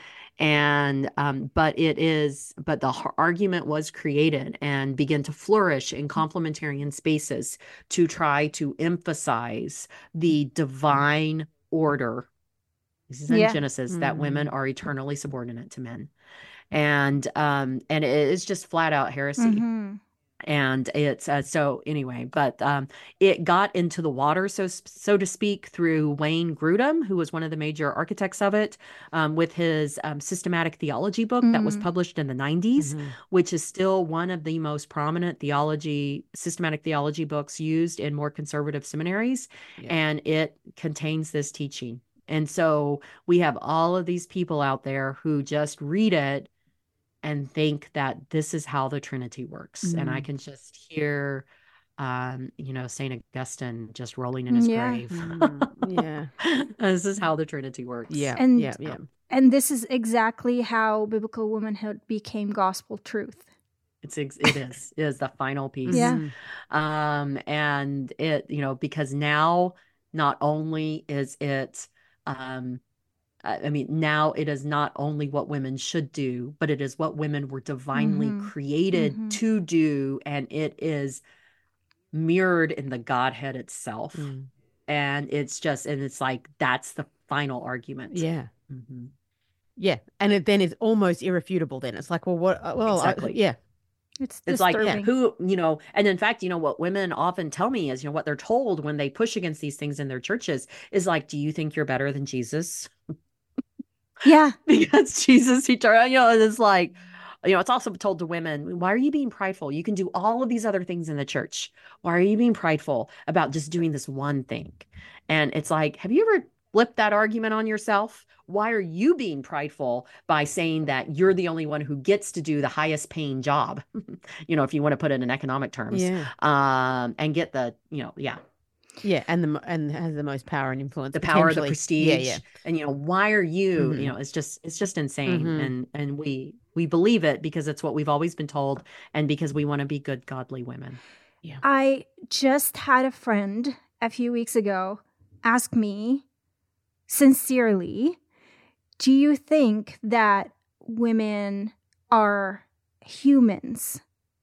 S4: And, um, but it is, but the h- argument was created and began to flourish in complementarian spaces to try to emphasize the divine order. This is in
S2: Yeah.
S4: Genesis, that women
S3: Mm.
S4: are eternally subordinate to men. And, um, and it is just flat out heresy.
S2: Mhm.
S4: And it's uh, so anyway, but um, it got into the water, so so to speak, through Wayne Grudem, who was one of the major architects of it, um, with his um, systematic theology book that was
S2: Mm.
S4: published in the nineties,
S3: Mhm.
S4: which is still one of the most prominent theology, systematic theology books used in more conservative seminaries,
S3: Yeah.
S4: and it contains this teaching. And so we have all of these people out there who just read it and think that this is how the Trinity works. And I
S3: Mm.
S4: can just hear, um, you know, Saint Augustine just rolling in his
S2: Yeah.
S4: grave.
S3: Mm, yeah.
S4: This is how the Trinity works.
S3: Yeah.
S2: And-
S3: yeah. Yeah.
S2: And this is exactly how biblical womanhood became gospel truth.
S4: It's ex- it is it is the final piece.
S2: Yeah.
S3: Mhm.
S4: Um, and it, you know, because now not only is it, um, I I mean, now it is not only what women should do, but it is what women were divinely
S2: Mhm.
S4: created
S2: Mhm.
S4: to do, and it is mirrored in the Godhead itself.
S3: Mm.
S4: And it's just, and it's like that's the final argument.
S3: Yeah.
S4: Mhm.
S3: Yeah. And it then is almost irrefutable. Then it's like, well, what? uh, Well, I-
S4: Exactly.
S3: yeah.
S2: It's
S4: It's like,
S2: disturbing.
S4: who, you know, and in fact, you know, what women often tell me is, you know, what they're told when they push against these things in their churches is like, do you think you're better than Jesus?
S2: Yeah.
S4: Because Jesus, he turned, you know, it's like, you know, it's also told to women, why are you being prideful? You can do all of these other things in the church. Why are you being prideful about just doing this one thing? And it's like, have you ever flipped that argument on yourself? Why are you being prideful by saying that you're the only one who gets to do the highest paying job? You know, if you want to put it in economic terms,
S3: Yeah.
S4: um, and get the, you know, yeah,
S3: Yeah. And the mo- and has the most power and influence.
S4: the power, the
S3: potentially.
S4: prestige.
S3: Yeah. Yeah.
S4: And, you know, why are you,
S3: Mhm.
S4: you know, it's just, it's just insane.
S3: Mhm.
S4: And, and we, we believe it because it's what we've always been told. And because we want to be good, godly women.
S2: I just had a friend a few weeks ago ask me sincerely, do you think that women are humans?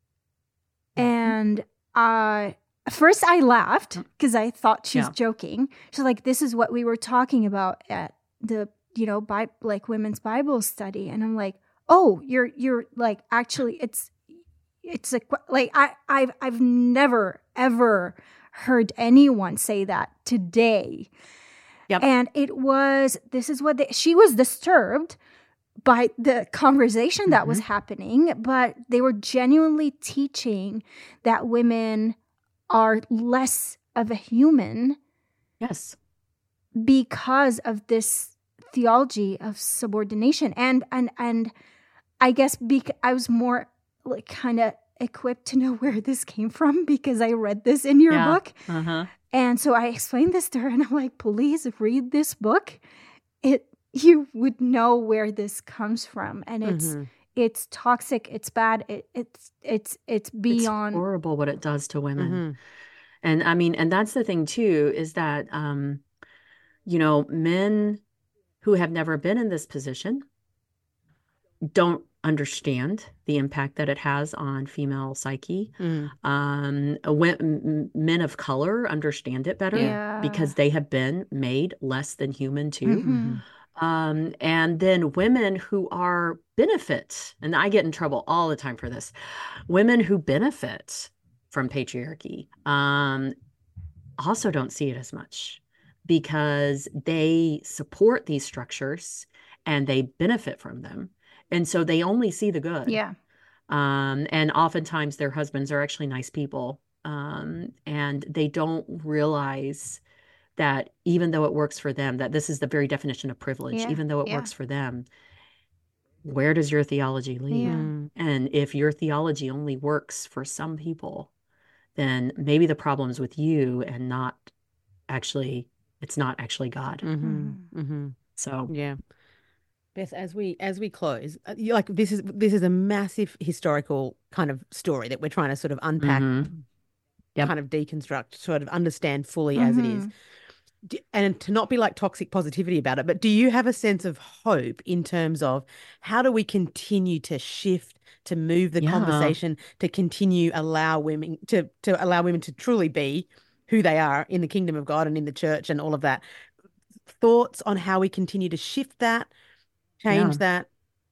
S2: And uh, first I laughed because I thought she was
S4: Yeah.
S2: joking. She's like, this is what we were talking about at the, you know, Bi- like women's Bible study. And I'm like, oh, you're, you're like, actually, it's, it's a, like, I, I've, I've never, ever heard anyone say that today.
S4: Yep.
S2: And it was, this is what they, she was disturbed by the conversation that mm-hmm. was happening, but they were genuinely teaching that women are less of a human.
S4: Yes.
S2: Because of this theology of subordination. And, and, and I guess bec- I was more like kind of equipped to know where this came from because I read this in your
S4: yeah.
S2: book.
S4: Uh-huh.
S2: And so I explained this to her and I'm like, please read this book. It, you would know where this comes from, and it's mm-hmm. it's toxic, it's bad, it, it's it's it's beyond
S4: it's horrible what it does to women. Mm-hmm. And I mean, and that's the thing too, is that um, you know, men who have never been in this position don't understand the impact that it has on female psyche. Mm. Um, when, men of color understand it better
S2: yeah.
S4: because they have been made less than human too.
S2: Mm-hmm.
S4: Um, and then women who are benefit, and I get in trouble all the time for this, women who benefit from patriarchy um, also don't see it as much because they support these structures and they benefit from them. And so they only see the good.
S2: Yeah.
S4: Um, and oftentimes their husbands are actually nice people. Um, and they don't realize that even though it works for them, that this is the very definition of privilege,
S2: yeah,
S4: even though it
S2: yeah.
S4: works for them, where does your theology lead?
S2: Yeah.
S4: And if your theology only works for some people, then maybe the problem's with you and not actually, it's not actually God.
S3: Mm-hmm. Mm-hmm.
S4: So,
S3: yeah. Beth, as we as we close, like this is this is a massive historical kind of story that we're trying to sort of unpack,
S4: mm-hmm. yep.
S3: kind of deconstruct, sort of understand fully mm-hmm. as it is. And to not be like toxic positivity about it, but do you have a sense of hope in terms of how do we continue to shift, to move the
S4: yeah.
S3: conversation, to continue allow women to to allow women to truly be who they are in the kingdom of God and in the church and all of that? Thoughts on how we continue to shift that, change yeah. that?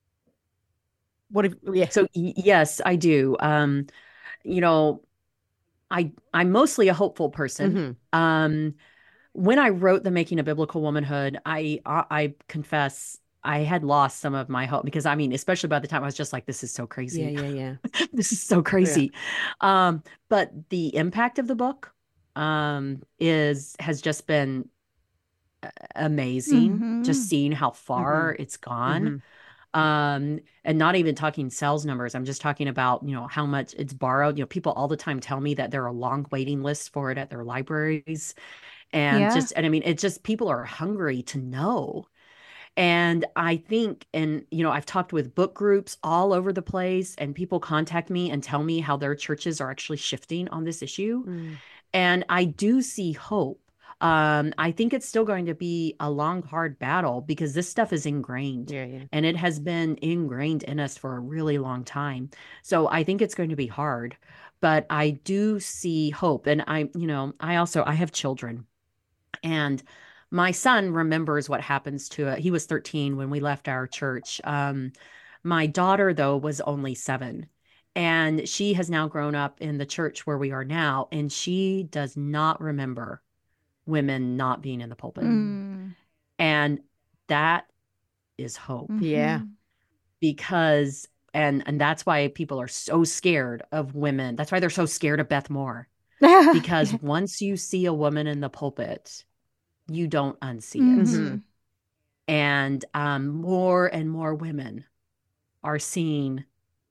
S3: What if yeah.
S4: So yes, I do. Um, you know, I I'm mostly a hopeful person.
S3: Mm-hmm.
S4: Um When I wrote The Making of Biblical Womanhood, I, I I confess I had lost some of my hope because I mean, especially by the time I was just like, this is so crazy.
S3: Yeah, yeah, yeah.
S4: This is so crazy. Yeah. Um, but the impact of the book um, is has just been amazing.
S2: Mm-hmm.
S4: Just seeing how far mm-hmm. it's gone. Mm-hmm. Um, and not even talking sales numbers. I'm just talking about, you know, how much it's borrowed. You know, people all the time tell me that there are long waiting lists for it at their libraries. And
S2: yeah.
S4: just, and I mean, it's just people are hungry to know. And I think, and, you know, I've talked with book groups all over the place and people contact me and tell me how their churches are actually shifting on this issue. Mm. And I do see hope. Um, I think it's still going to be a long, hard battle because this stuff is ingrained
S3: yeah, yeah.
S4: and it has been ingrained in us for a really long time. So I think it's going to be hard, but I do see hope. And I, you know, I also, I have children. And my son remembers what happens to it. He was thirteen when we left our church. Um, my daughter, though, was only seven. And she has now grown up in the church where we are now. And she does not remember women not being in the pulpit.
S2: Mm.
S4: And that is hope.
S2: Mm-hmm.
S3: Yeah.
S4: Because, and, and that's why people are so scared of women. That's why they're so scared of Beth Moore. Because once you see a woman in the pulpit, you don't unsee it.
S2: Mm-hmm.
S4: And um, more and more women are seeing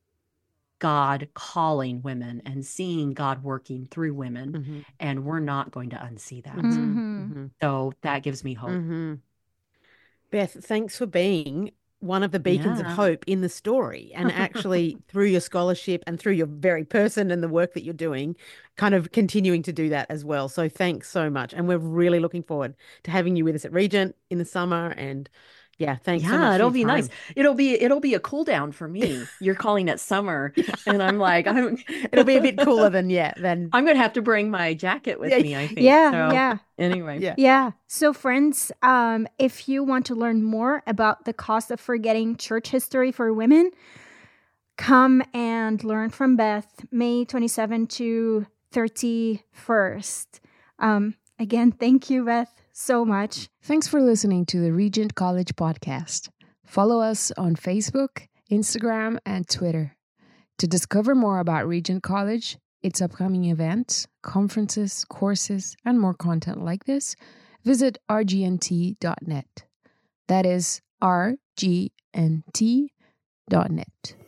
S4: God calling women and seeing God working through women.
S3: Mm-hmm.
S4: And we're not going to unsee that.
S2: Mm-hmm.
S3: Mm-hmm.
S4: So that gives me hope.
S3: Mm-hmm. Beth, thanks for being one of the beacons
S4: yeah.
S3: of hope in the story, and actually through your scholarship and through your very person and the work that you're doing, kind of continuing to do that as well. So thanks so much. And we're really looking forward to having you with us at Regent in the summer. And yeah, thanks
S4: yeah,
S3: so much.
S4: It'll
S3: for
S4: be
S3: your time.
S4: nice. It'll be it'll be a cool down for me. You're calling it summer, and I'm like, I'm.
S3: It'll be a bit cooler than yeah. Then
S4: I'm gonna have to bring my jacket with
S3: yeah.
S4: me. I think.
S2: Yeah,
S4: so,
S2: yeah.
S4: Anyway,
S3: yeah,
S2: yeah. So, friends, um, if you want to learn more about the cost of forgetting church history for women, come and learn from Beth May twenty-seventh to thirty-first. Um, again, thank you, Beth, so much.
S1: Thanks for listening to the Regent College podcast. Follow us on Facebook, Instagram, and Twitter. To discover more about Regent College, its upcoming events, conferences, courses, and more content like this, visit r g n t dot net. That is r g n t dot net.